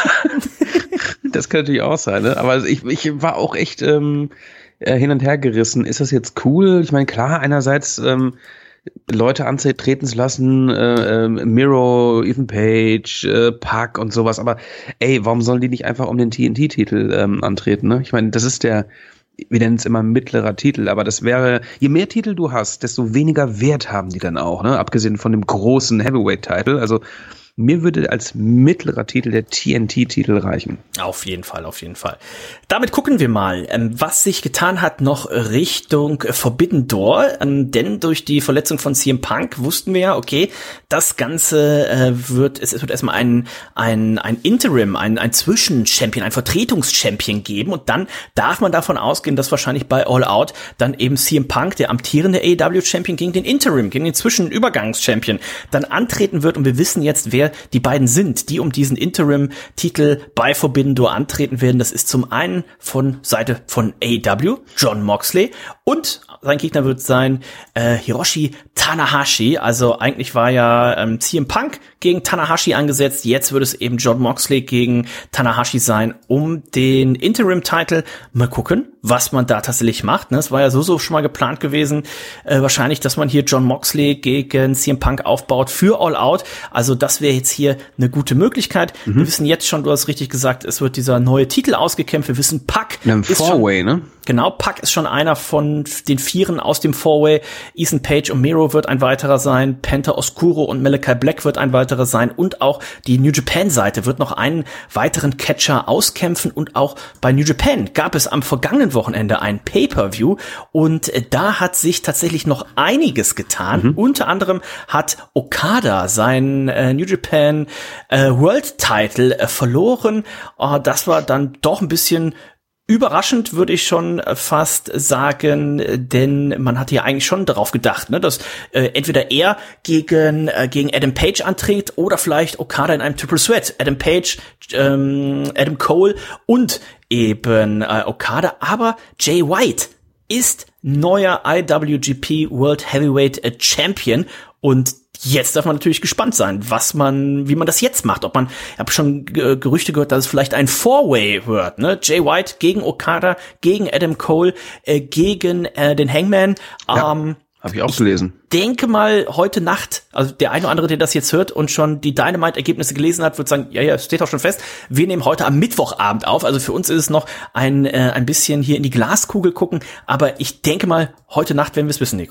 Das kann natürlich auch sein, ne? Aber ich, ich war auch echt ähm, hin und her gerissen. Ist das jetzt cool? Ich meine, klar, einerseits ähm, Leute antreten zu lassen, äh, äh, Miro, Ethan Page, äh, Pac und sowas, aber ey, warum sollen die nicht einfach um den T N T-Titel ähm, antreten, ne? Ich meine, das ist der, wir nennen es immer mittlerer Titel, aber das wäre, je mehr Titel du hast, desto weniger Wert haben die dann auch, ne? Abgesehen von dem großen Heavyweight-Titel, also mir würde als mittlerer Titel der T N T-Titel reichen. Auf jeden Fall, auf jeden Fall. Damit gucken wir mal, ähm, was sich getan hat noch Richtung Forbidden Door. Ähm, denn durch die Verletzung von C M Punk wussten wir ja, okay, das Ganze äh, wird, es, es wird erstmal ein, ein, ein Interim, ein, ein Zwischenchampion, ein Vertretungschampion geben. Und dann darf man davon ausgehen, dass wahrscheinlich bei All Out dann eben C M Punk, der amtierende A E W-Champion, gegen den Interim, gegen den Zwischenübergangs-Champion dann antreten wird. Und wir wissen jetzt, wer die beiden sind, die um diesen Interim-Titel bei Forbidden Door antreten werden. Das ist zum einen von Seite von A E W, Jon Moxley, und sein Gegner wird sein äh, Hiroshi Tanahashi. Also eigentlich war ja ähm, C M Punk gegen Tanahashi angesetzt. Jetzt wird es eben Jon Moxley gegen Tanahashi sein um den Interim-Titel. Mal gucken, was man da tatsächlich macht. Ne? Es war ja so so schon mal geplant gewesen, äh, wahrscheinlich, dass man hier Jon Moxley gegen C M Punk aufbaut für All Out. Also das wäre jetzt hier eine gute Möglichkeit. Mhm. Wir wissen jetzt schon, du hast richtig gesagt, es wird dieser neue Titel ausgekämpft. Wir wissen, Pac ja, ist Four-Way, ne? Genau, Pac ist schon einer von den Vieren aus dem Four-Way. Ethan Page und Miro wird ein weiterer sein. Penta Oscuro und Malachi Black wird ein weiterer sein. Und auch die New Japan-Seite wird noch einen weiteren Catcher auskämpfen. Und auch bei New Japan gab es am vergangenen Wochenende ein Pay-Per-View. Und da hat sich tatsächlich noch einiges getan. Mhm. Unter anderem hat Okada seinen äh, New Japan äh, World Title äh, verloren. Oh, das war dann doch ein bisschen überraschend, würde ich schon fast sagen, denn man hatte ja eigentlich schon darauf gedacht, ne, dass äh, entweder er gegen äh, gegen Adam Page antritt oder vielleicht Okada in einem Triple Threat. Adam Page, ähm, Adam Cole und eben äh, Okada. Aber Jay White ist neuer I W G P World Heavyweight Champion, und jetzt darf man natürlich gespannt sein, was man, wie man das jetzt macht. Ob man, ich habe schon G- Gerüchte gehört, dass es vielleicht ein Four-Way wird, ne? Jay White gegen Okada, gegen Adam Cole, äh, gegen äh, den Hangman. Ja, ähm, habe ich auch ich gelesen. Denke mal heute Nacht, also der eine oder andere, der das jetzt hört und schon die Dynamite-Ergebnisse gelesen hat, wird sagen, ja, ja, steht auch schon fest. Wir nehmen heute am Mittwochabend auf. Also für uns ist es noch ein äh, ein bisschen hier in die Glaskugel gucken. Aber ich denke mal, heute Nacht werden wir es wissen, Nico.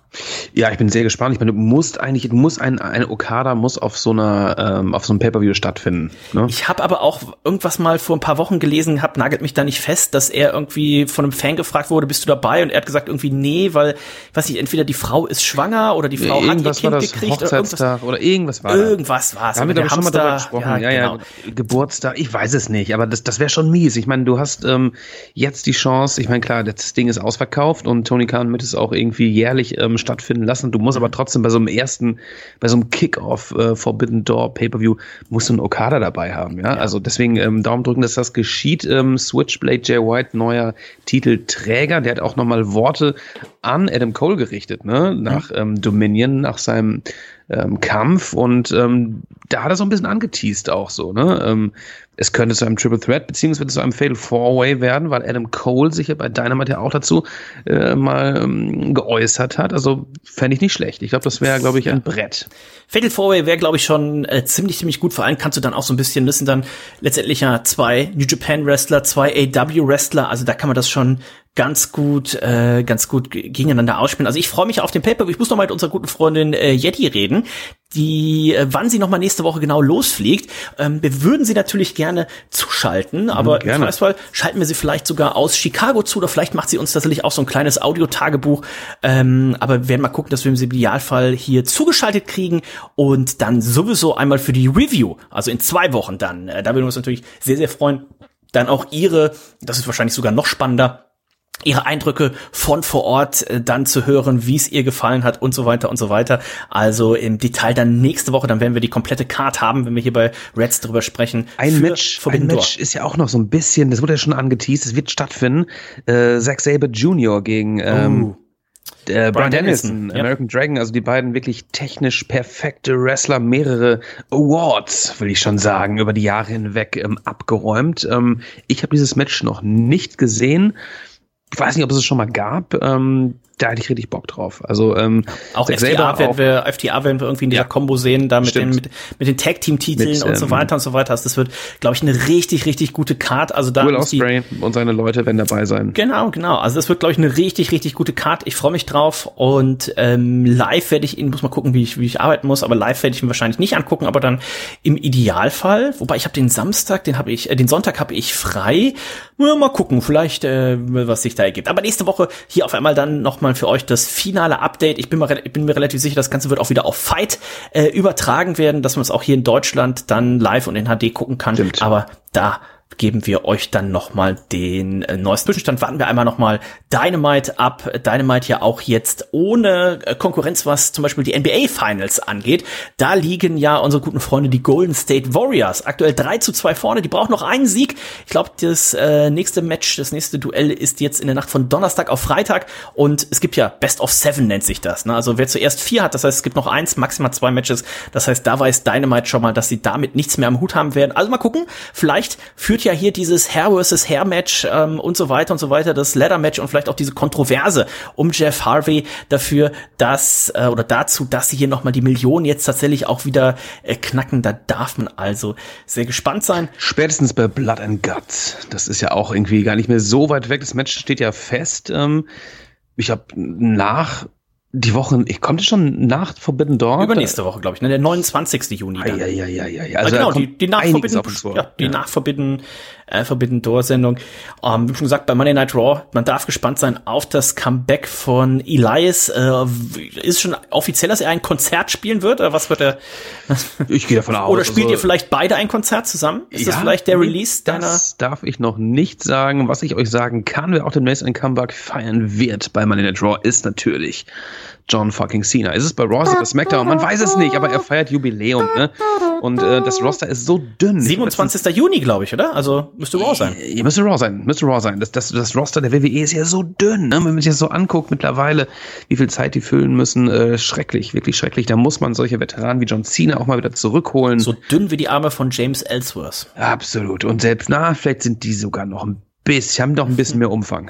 Ja, ich bin sehr gespannt. Ich meine, du musst eigentlich, du musst ein, eine Okada muss auf so einer, ähm, auf so einem Pay-Per-View stattfinden. Ne? Ich habe aber auch irgendwas mal vor ein paar Wochen gelesen, hab, nagelt mich da nicht fest, dass er irgendwie von einem Fan gefragt wurde, bist du dabei? Und er hat gesagt irgendwie nee, weil, weiß nicht, entweder die Frau ist schwanger oder die Frau irgendwas hat ihr Kind war das, gekriegt Hochzeitstag oder irgendwas war irgendwas war es. Da haben wir, glaube ich, schon mal drüber gesprochen. Ja, ja, genau. ja, Geburtstag, ich weiß es nicht, aber das, das wäre schon mies. Ich meine, du hast ähm, jetzt die Chance, ich meine, klar, das Ding ist ausverkauft und Tony Khan wird es auch irgendwie jährlich ähm, stattfinden lassen. Du musst aber trotzdem bei so einem ersten, bei so einem Kick-Off äh, Forbidden Door Pay-Per-View musst du einen Okada dabei haben, ja. ja. Also deswegen ähm, Daumen drücken, dass das geschieht. Ähm, Switchblade Jay White, neuer Titelträger, der hat auch nochmal Worte an Adam Cole gerichtet, ne, nach mhm. ähm, Dominion, nach seinem ähm, Kampf und ähm, da hat er so ein bisschen angeteased auch so, ne. Ähm, es könnte zu einem Triple Threat beziehungsweise zu einem Fatal Four-Way werden, weil Adam Cole sich ja bei Dynamite ja auch dazu äh, mal ähm, geäußert hat. Also fände ich nicht schlecht. Ich glaube, das wäre, glaube ich, ein Brett. Fatal Four-Way wäre, glaube ich, schon äh, ziemlich, ziemlich gut. Vor allem kannst du dann auch so ein bisschen, das sind dann letztendlich ja zwei New Japan Wrestler, zwei A E W Wrestler. Also da kann man das schon ganz gut, äh, ganz gut gegeneinander ausspielen. Also ich freue mich auf den Pay-Per-View. Ich muss noch mal mit unserer guten Freundin äh, Yeti reden, die, äh, wann sie noch mal nächste Woche genau losfliegt. Ähm, wir würden sie natürlich gerne zuschalten, aber gerne. Im Zweifelsfall schalten wir sie vielleicht sogar aus Chicago zu oder vielleicht macht sie uns tatsächlich auch so ein kleines Audiotagebuch. Ähm, aber wir werden mal gucken, dass wir sie im Idealfall hier zugeschaltet kriegen und dann sowieso einmal für die Review, also in zwei Wochen dann. Äh, da würden wir uns natürlich sehr, sehr freuen, dann auch ihre, das ist wahrscheinlich sogar noch spannender, ihre Eindrücke von vor Ort äh, dann zu hören, wie es ihr gefallen hat und so weiter und so weiter. Also im Detail dann nächste Woche, dann werden wir die komplette Card haben, wenn wir hier bei Reds drüber sprechen. Ein Match, ein Match ist ja auch noch so ein bisschen, das wurde ja schon angeteased, es wird stattfinden. Äh, Zack Sabre Junior gegen ähm, oh. äh, Bryan Danielson, ja. American Dragon, also die beiden wirklich technisch perfekte Wrestler, mehrere Awards, will ich schon sagen, über die Jahre hinweg ähm, abgeräumt. Ähm, ich habe dieses Match noch nicht gesehen. Ich weiß nicht, ob es es schon mal gab. Ähm, da hätte ich richtig Bock drauf. Also ähm, auch F T A werden wir, F T A werden wir irgendwie in dieser ja, Kombo sehen, da mit den mit, mit den Tag Team Titeln mit, und so weiter und so weiter. Also das wird, glaube ich, eine richtig richtig gute Card. Also da Will Ospreay und seine Leute werden dabei sein. Genau, genau. Also das wird, glaube ich, eine richtig richtig gute Card. Ich freue mich drauf und ähm, live werde ich ihn, muss mal gucken, wie ich wie ich arbeiten muss, aber live werde ich ihn wahrscheinlich nicht angucken, aber dann im Idealfall. Wobei ich habe den Samstag, den habe ich, äh, den Sonntag habe ich frei. Ja, mal gucken, vielleicht äh, was sich da ergibt. Aber nächste Woche hier auf einmal dann noch mal für euch das finale Update. Ich bin, mal, ich bin mir relativ sicher, das Ganze wird auch wieder auf Fight äh, übertragen werden, dass man es auch hier in Deutschland dann live und in H D gucken kann. Stimmt. Aber da geben wir euch dann nochmal den äh, neuesten Zwischenstand. Warten wir einmal nochmal Dynamite ab. Dynamite ja auch jetzt ohne äh, Konkurrenz, was zum Beispiel die N B A Finals angeht. Da liegen ja unsere guten Freunde, die Golden State Warriors, aktuell drei zu zwei vorne. Die brauchen noch einen Sieg. Ich glaube, das äh, nächste Match, das nächste Duell ist jetzt in der Nacht von Donnerstag auf Freitag. Und es gibt ja Best of Seven, nennt sich das. Ne? Also wer zuerst vier hat, das heißt, es gibt noch eins, maximal zwei Matches. Das heißt, da weiß Dynamite schon mal, dass sie damit nichts mehr am Hut haben werden. Also mal gucken, vielleicht führt ja hier dieses Hair versus Hair Match ähm, und so weiter und so weiter, das Ladder Match und vielleicht auch diese Kontroverse um Jeff Harvey dafür, dass äh, oder dazu, dass sie hier nochmal die Millionen jetzt tatsächlich auch wieder äh, knacken. Da darf man also sehr gespannt sein. Spätestens bei Blood and Guts. Das ist ja auch irgendwie gar nicht mehr so weit weg. Das Match steht ja fest. Ähm, ich habe nach die Woche, ich konnte schon nach Forbidden Door. Übernächste Woche, glaube ich, ne? Der neunundzwanzigsten Juni. Ja, ja, ja, ja, ja. Also genau, die, die nach Forbidden, ja, die ja. nach Forbidden, äh, Forbidden Door Sendung. Ähm, wie schon gesagt, bei Monday Night Raw, man darf gespannt sein auf das Comeback von Elias. Äh, ist schon offiziell, dass er ein Konzert spielen wird? Oder was wird er? Ich gehe davon aus. Oder spielt also, ihr vielleicht beide ein Konzert zusammen? Ist ja, das vielleicht der Release deiner? Das darf ich noch nicht sagen. Was ich euch sagen kann, wer auch demnächst ein Comeback feiern wird bei Monday Night Raw, ist natürlich John fucking Cena. Ist es bei Raw, ist es SmackDown? Man weiß es nicht, aber er feiert Jubiläum, ne? Und äh, das Roster ist so dünn. siebenundzwanzigsten Juni, glaube ich, oder? Also müsste Raw sein. Ja, müsste Raw sein, müsste Raw sein. Das, das, das Roster der W W E ist ja so dünn, ne? Wenn man sich das so anguckt mittlerweile, wie viel Zeit die füllen müssen, äh, schrecklich, wirklich schrecklich. Da muss man solche Veteranen wie John Cena auch mal wieder zurückholen. So dünn wie die Arme von James Ellsworth. Absolut. Und selbst, na, vielleicht sind die sogar noch ein bisschen, haben doch ein bisschen mehr Umfang.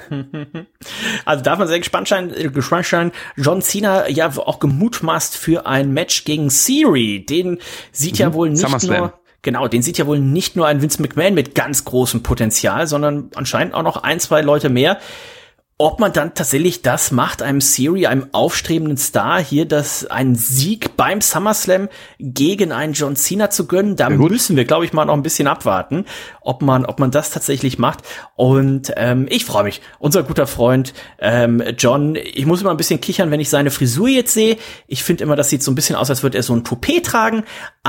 Also darf man sehr gespannt sein, gespannt sein. John Cena ja auch gemutmaßt für ein Match gegen Theory. Den sieht mhm. ja wohl nicht SummerSlam. nur, genau, den sieht ja wohl nicht nur ein Vince McMahon mit ganz großem Potenzial, sondern anscheinend auch noch ein, zwei Leute mehr. ob man dann tatsächlich das macht, einem Theory, einem aufstrebenden Star hier, das einen Sieg beim SummerSlam gegen einen John Cena zu gönnen. Da müssen wir, glaube ich, mal noch ein bisschen abwarten, ob man, ob man das tatsächlich macht. Und ähm, ich freue mich. Unser guter Freund ähm, John, ich muss immer ein bisschen kichern, wenn ich seine Frisur jetzt sehe. Ich finde immer, das sieht so ein bisschen aus, als würde er so ein Toupet tragen.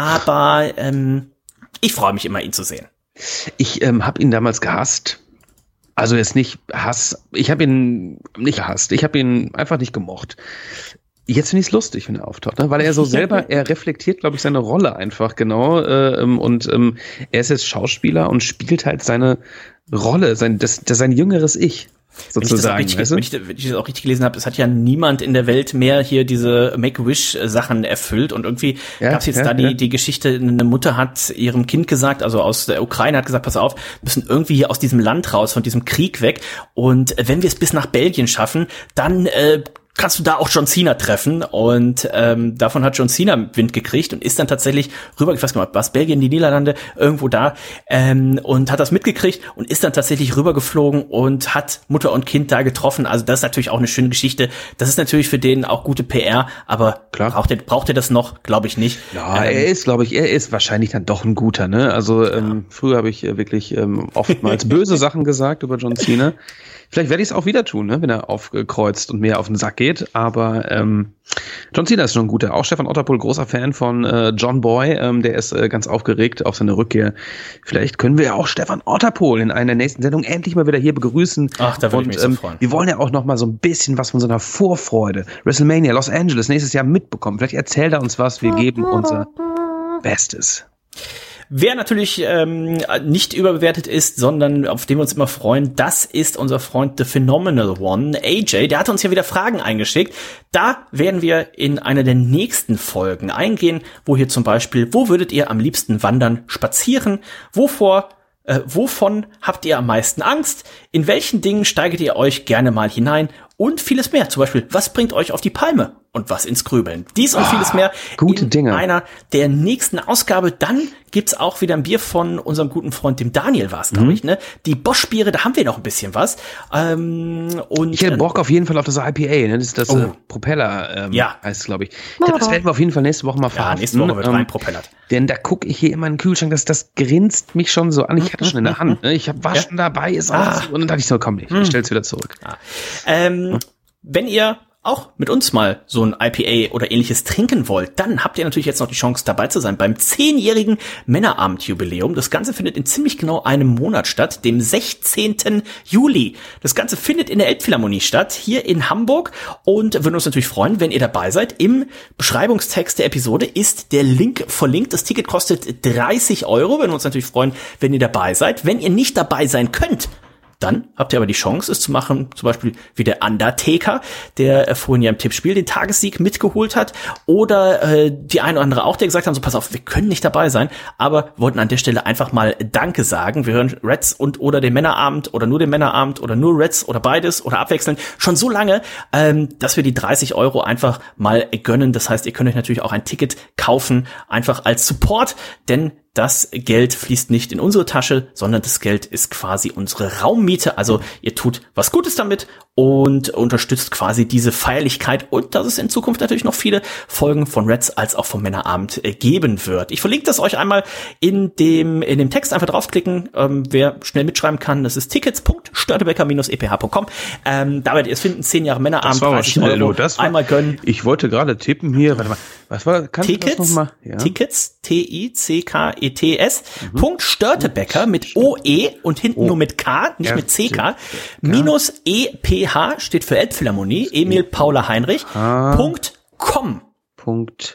Aber ähm, ich freue mich immer, ihn zu sehen. Ich ähm, habe ihn damals gehasst. Also jetzt nicht Hass, ich habe ihn nicht gehasst, ich habe ihn einfach nicht gemocht. Jetzt finde ich es lustig, wenn er auftaucht, ne? Weil er so selber, er reflektiert, glaube ich, seine Rolle einfach genau äh, und ähm, er ist jetzt Schauspieler und spielt halt seine Rolle, sein, das, das sein jüngeres Ich. Sozusagen, wenn ich, das richtig, wenn, ich, wenn ich das auch richtig gelesen habe, es hat ja niemand in der Welt mehr hier diese Make-A-Wish-Sachen erfüllt und irgendwie ja, gab es jetzt ja, da die, ja. die Geschichte, eine Mutter hat ihrem Kind gesagt, also aus der Ukraine hat gesagt, pass auf, wir müssen irgendwie hier aus diesem Land raus, von diesem Krieg weg und wenn wir es bis nach Belgien schaffen, dann äh, kannst du da auch John Cena treffen und ähm, davon hat John Cena Wind gekriegt und ist dann tatsächlich rüber, ich weiß gar nicht, was, Belgien, die Niederlande, irgendwo da ähm, und hat das mitgekriegt und ist dann tatsächlich rübergeflogen und hat Mutter und Kind da getroffen. Also das ist natürlich auch eine schöne Geschichte. Das ist natürlich für den auch gute P R, aber Klar. braucht er braucht er das noch? Glaube ich nicht. Ja, ähm, er ist, glaube ich, er ist wahrscheinlich dann doch ein guter, ne? Also ähm, ja. früher habe ich wirklich ähm, oftmals böse Sachen gesagt über John Cena. Vielleicht werde ich es auch wieder tun, ne, wenn er aufkreuzt und mir auf den Sack geht. Aber ähm, John Cena ist schon ein guter. Auch Stefan Otterpohl, großer Fan von äh, John Boy. Ähm, der ist äh, ganz aufgeregt auf seine Rückkehr. Vielleicht können wir ja auch Stefan Otterpohl in einer der nächsten Sendung endlich mal wieder hier begrüßen. Ach, da würde ich mich so freuen. Wir wollen ja auch noch mal so ein bisschen was von so einer Vorfreude. WrestleMania Los Angeles nächstes Jahr mitbekommen. Vielleicht erzählt er uns was. Wir geben unser Bestes. Wer natürlich ähm, nicht überbewertet ist, sondern auf den wir uns immer freuen, das ist unser Freund The Phenomenal One, A J. Der hat uns ja wieder Fragen eingeschickt. Da werden wir in einer der nächsten Folgen eingehen, wo hier zum Beispiel, wo würdet ihr am liebsten wandern, spazieren, wovor Äh, wovon habt ihr am meisten Angst? In welchen Dingen steigert ihr euch gerne mal hinein? Und vieles mehr. Zum Beispiel, was bringt euch auf die Palme? Und was ins Grübeln? Dies und ah, vieles mehr gute in Dinge. einer der nächsten Ausgabe. Dann gibt's auch wieder ein Bier von unserem guten Freund, dem Daniel war es, glaube mhm. ich. Ne? Die Bosch-Biere, da haben wir noch ein bisschen was. Ähm, und ich hätte Bock auf jeden Fall auf das I P A. Ne? Das ist das oh. äh, Propeller, ähm, ja. heißt es, glaube ich. Das werden wir auf jeden Fall nächste Woche mal verhaften. Ja, nächste Woche wird ähm, reinpropellert. Denn da gucke ich hier immer in den Kühlschrank, das, das grinst mich schon so an. Ich hatte schon in der Hand. Ne? Ich habe was schon ja. dabei, ist ah. auch. Und dann dachte ich so, komm, ich hm. stell's wieder zurück. Ah. Ähm, hm. Wenn ihr auch mit uns mal so ein I P A oder ähnliches trinken wollt, dann habt ihr natürlich jetzt noch die Chance, dabei zu sein beim zehnjährigen Männerabend-Jubiläum. Das Ganze findet in ziemlich genau einem Monat statt, dem sechzehnten Juli. Das Ganze findet in der Elbphilharmonie statt, hier in Hamburg, und würden uns natürlich freuen, wenn ihr dabei seid. Im Beschreibungstext der Episode ist der Link verlinkt. Das Ticket kostet dreißig Euro. Würden uns natürlich freuen, wenn ihr dabei seid. Wenn ihr nicht dabei sein könnt, dann habt ihr aber die Chance, es zu machen, zum Beispiel wie der Undertaker, der äh, vorhin ja im Tippspiel den Tagessieg mitgeholt hat, oder äh, die eine oder andere auch, der gesagt haben, so pass auf, wir können nicht dabei sein, aber wollten an der Stelle einfach mal Danke sagen. Wir hören Reds und oder den Männerabend oder nur den Männerabend oder nur Reds oder beides oder abwechselnd schon so lange, ähm, dass wir die dreißig Euro einfach mal gönnen. Das heißt, ihr könnt euch natürlich auch ein Ticket kaufen, einfach als Support, denn das Geld fließt nicht in unsere Tasche, sondern das Geld ist quasi unsere Raummiete. Also ihr tut was Gutes damit und unterstützt quasi diese Feierlichkeit, und dass es in Zukunft natürlich noch viele Folgen von Reds als auch vom Männerabend geben wird. Ich verlinke das euch einmal in dem in dem Text. Einfach draufklicken, ähm, wer schnell mitschreiben kann. Das ist tickets punkt störtebecker bindestrich e p h punkt com. Ähm, da werdet ihr es finden. zehn Jahre Männerabend, dreißig Euro. Das war, einmal gönnen. Ich wollte gerade tippen hier. Warte mal. Was war? Kannst Tickets? Du das noch mal? Ja. Tickets, T I C K E T S, mhm. Punkt Störtebecker mit O E und hinten oh. nur mit K, nicht mit C K, minus E P H steht für Elbphilharmonie, Emil Paula Heinrich, H. Punkt com. Punkt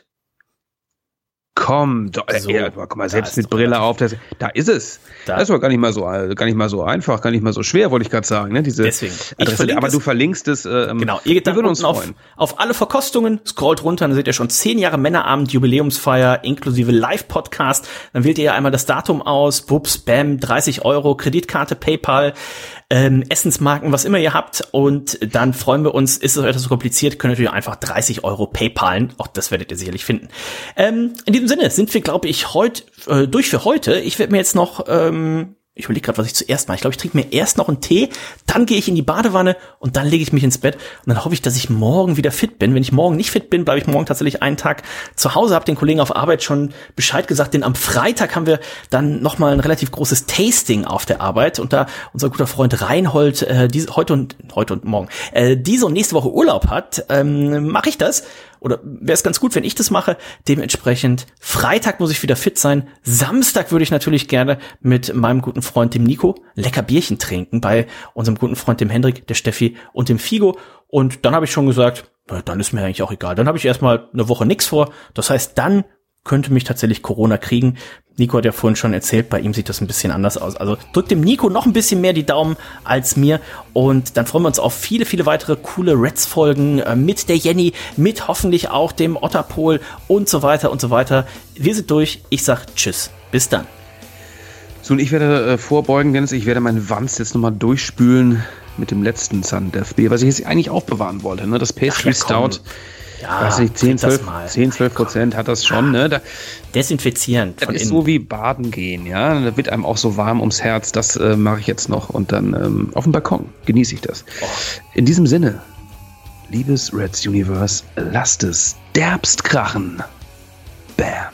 com. Da, so, ja, guck mal, selbst mit Brille auf, das, da ist es. Da. Das ist aber gar nicht mal so, gar nicht mal so einfach, gar nicht mal so schwer, wollte ich gerade sagen, ne? Diese Deswegen. Adresse, aber du verlinkst es. Ähm, genau, ihr geht dann unten auf, auf alle Verkostungen, scrollt runter, dann seht ihr schon zehn Jahre Männerabend, Jubiläumsfeier, inklusive Live-Podcast. Dann wählt ihr einmal das Datum aus, Bups, Bam, dreißig Euro, Kreditkarte, PayPal, ähm, Essensmarken, was immer ihr habt, und dann freuen wir uns. Ist es etwas so kompliziert, könnt ihr natürlich einfach dreißig Euro PayPalen, auch das werdet ihr sicherlich finden. Ähm, in diesem Sinne sind wir, glaube ich, heute äh, durch für heute. Ich werde mir jetzt noch ähm, ich überlege gerade, was ich zuerst mache. Ich glaube, ich trinke mir erst noch einen Tee, dann gehe ich in die Badewanne und dann lege ich mich ins Bett und dann hoffe ich, dass ich morgen wieder fit bin. Wenn ich morgen nicht fit bin, bleibe ich morgen tatsächlich einen Tag zu Hause, habe den Kollegen auf Arbeit schon Bescheid gesagt, denn am Freitag haben wir dann nochmal ein relativ großes Tasting auf der Arbeit und da unser guter Freund Reinhold äh, diese, heute und heute und morgen äh, diese und nächste Woche Urlaub hat, ähm, mache ich das. Oder wäre es ganz gut, wenn ich das mache. Dementsprechend, Freitag muss ich wieder fit sein. Samstag würde ich natürlich gerne mit meinem guten Freund, dem Nico, lecker Bierchen trinken bei unserem guten Freund, dem Hendrik, der Steffi und dem Figo. Und dann habe ich schon gesagt, na, dann ist mir eigentlich auch egal. Dann habe ich erstmal eine Woche nichts vor. Das heißt, dann könnte mich tatsächlich Corona kriegen. Nico hat ja vorhin schon erzählt, bei ihm sieht das ein bisschen anders aus. Also drückt dem Nico noch ein bisschen mehr die Daumen als mir und dann freuen wir uns auf viele, viele weitere coole Reds-Folgen äh, mit der Jenny, mit hoffentlich auch dem Otterpol und so weiter und so weiter. Wir sind durch. Ich sag Tschüss. Bis dann. So, und ich werde äh, vorbeugen, Dennis. Ich werde meinen Wanz jetzt nochmal durchspülen mit dem letzten Sun Death Bier, was ich jetzt eigentlich aufbewahren wollte. Ne? Das Pastry Ach, ja, Stout. Ja, weiß nicht, zehn, zwölf Prozent hat das schon, ne? Da, desinfizierend. Das ist so wie Baden gehen, ja. Da wird einem auch so warm ums Herz. Das äh, mache ich jetzt noch und dann ähm, auf dem Balkon genieße ich das. Oh. In diesem Sinne, liebes Reds Universe, lasst es derbst krachen. Bam.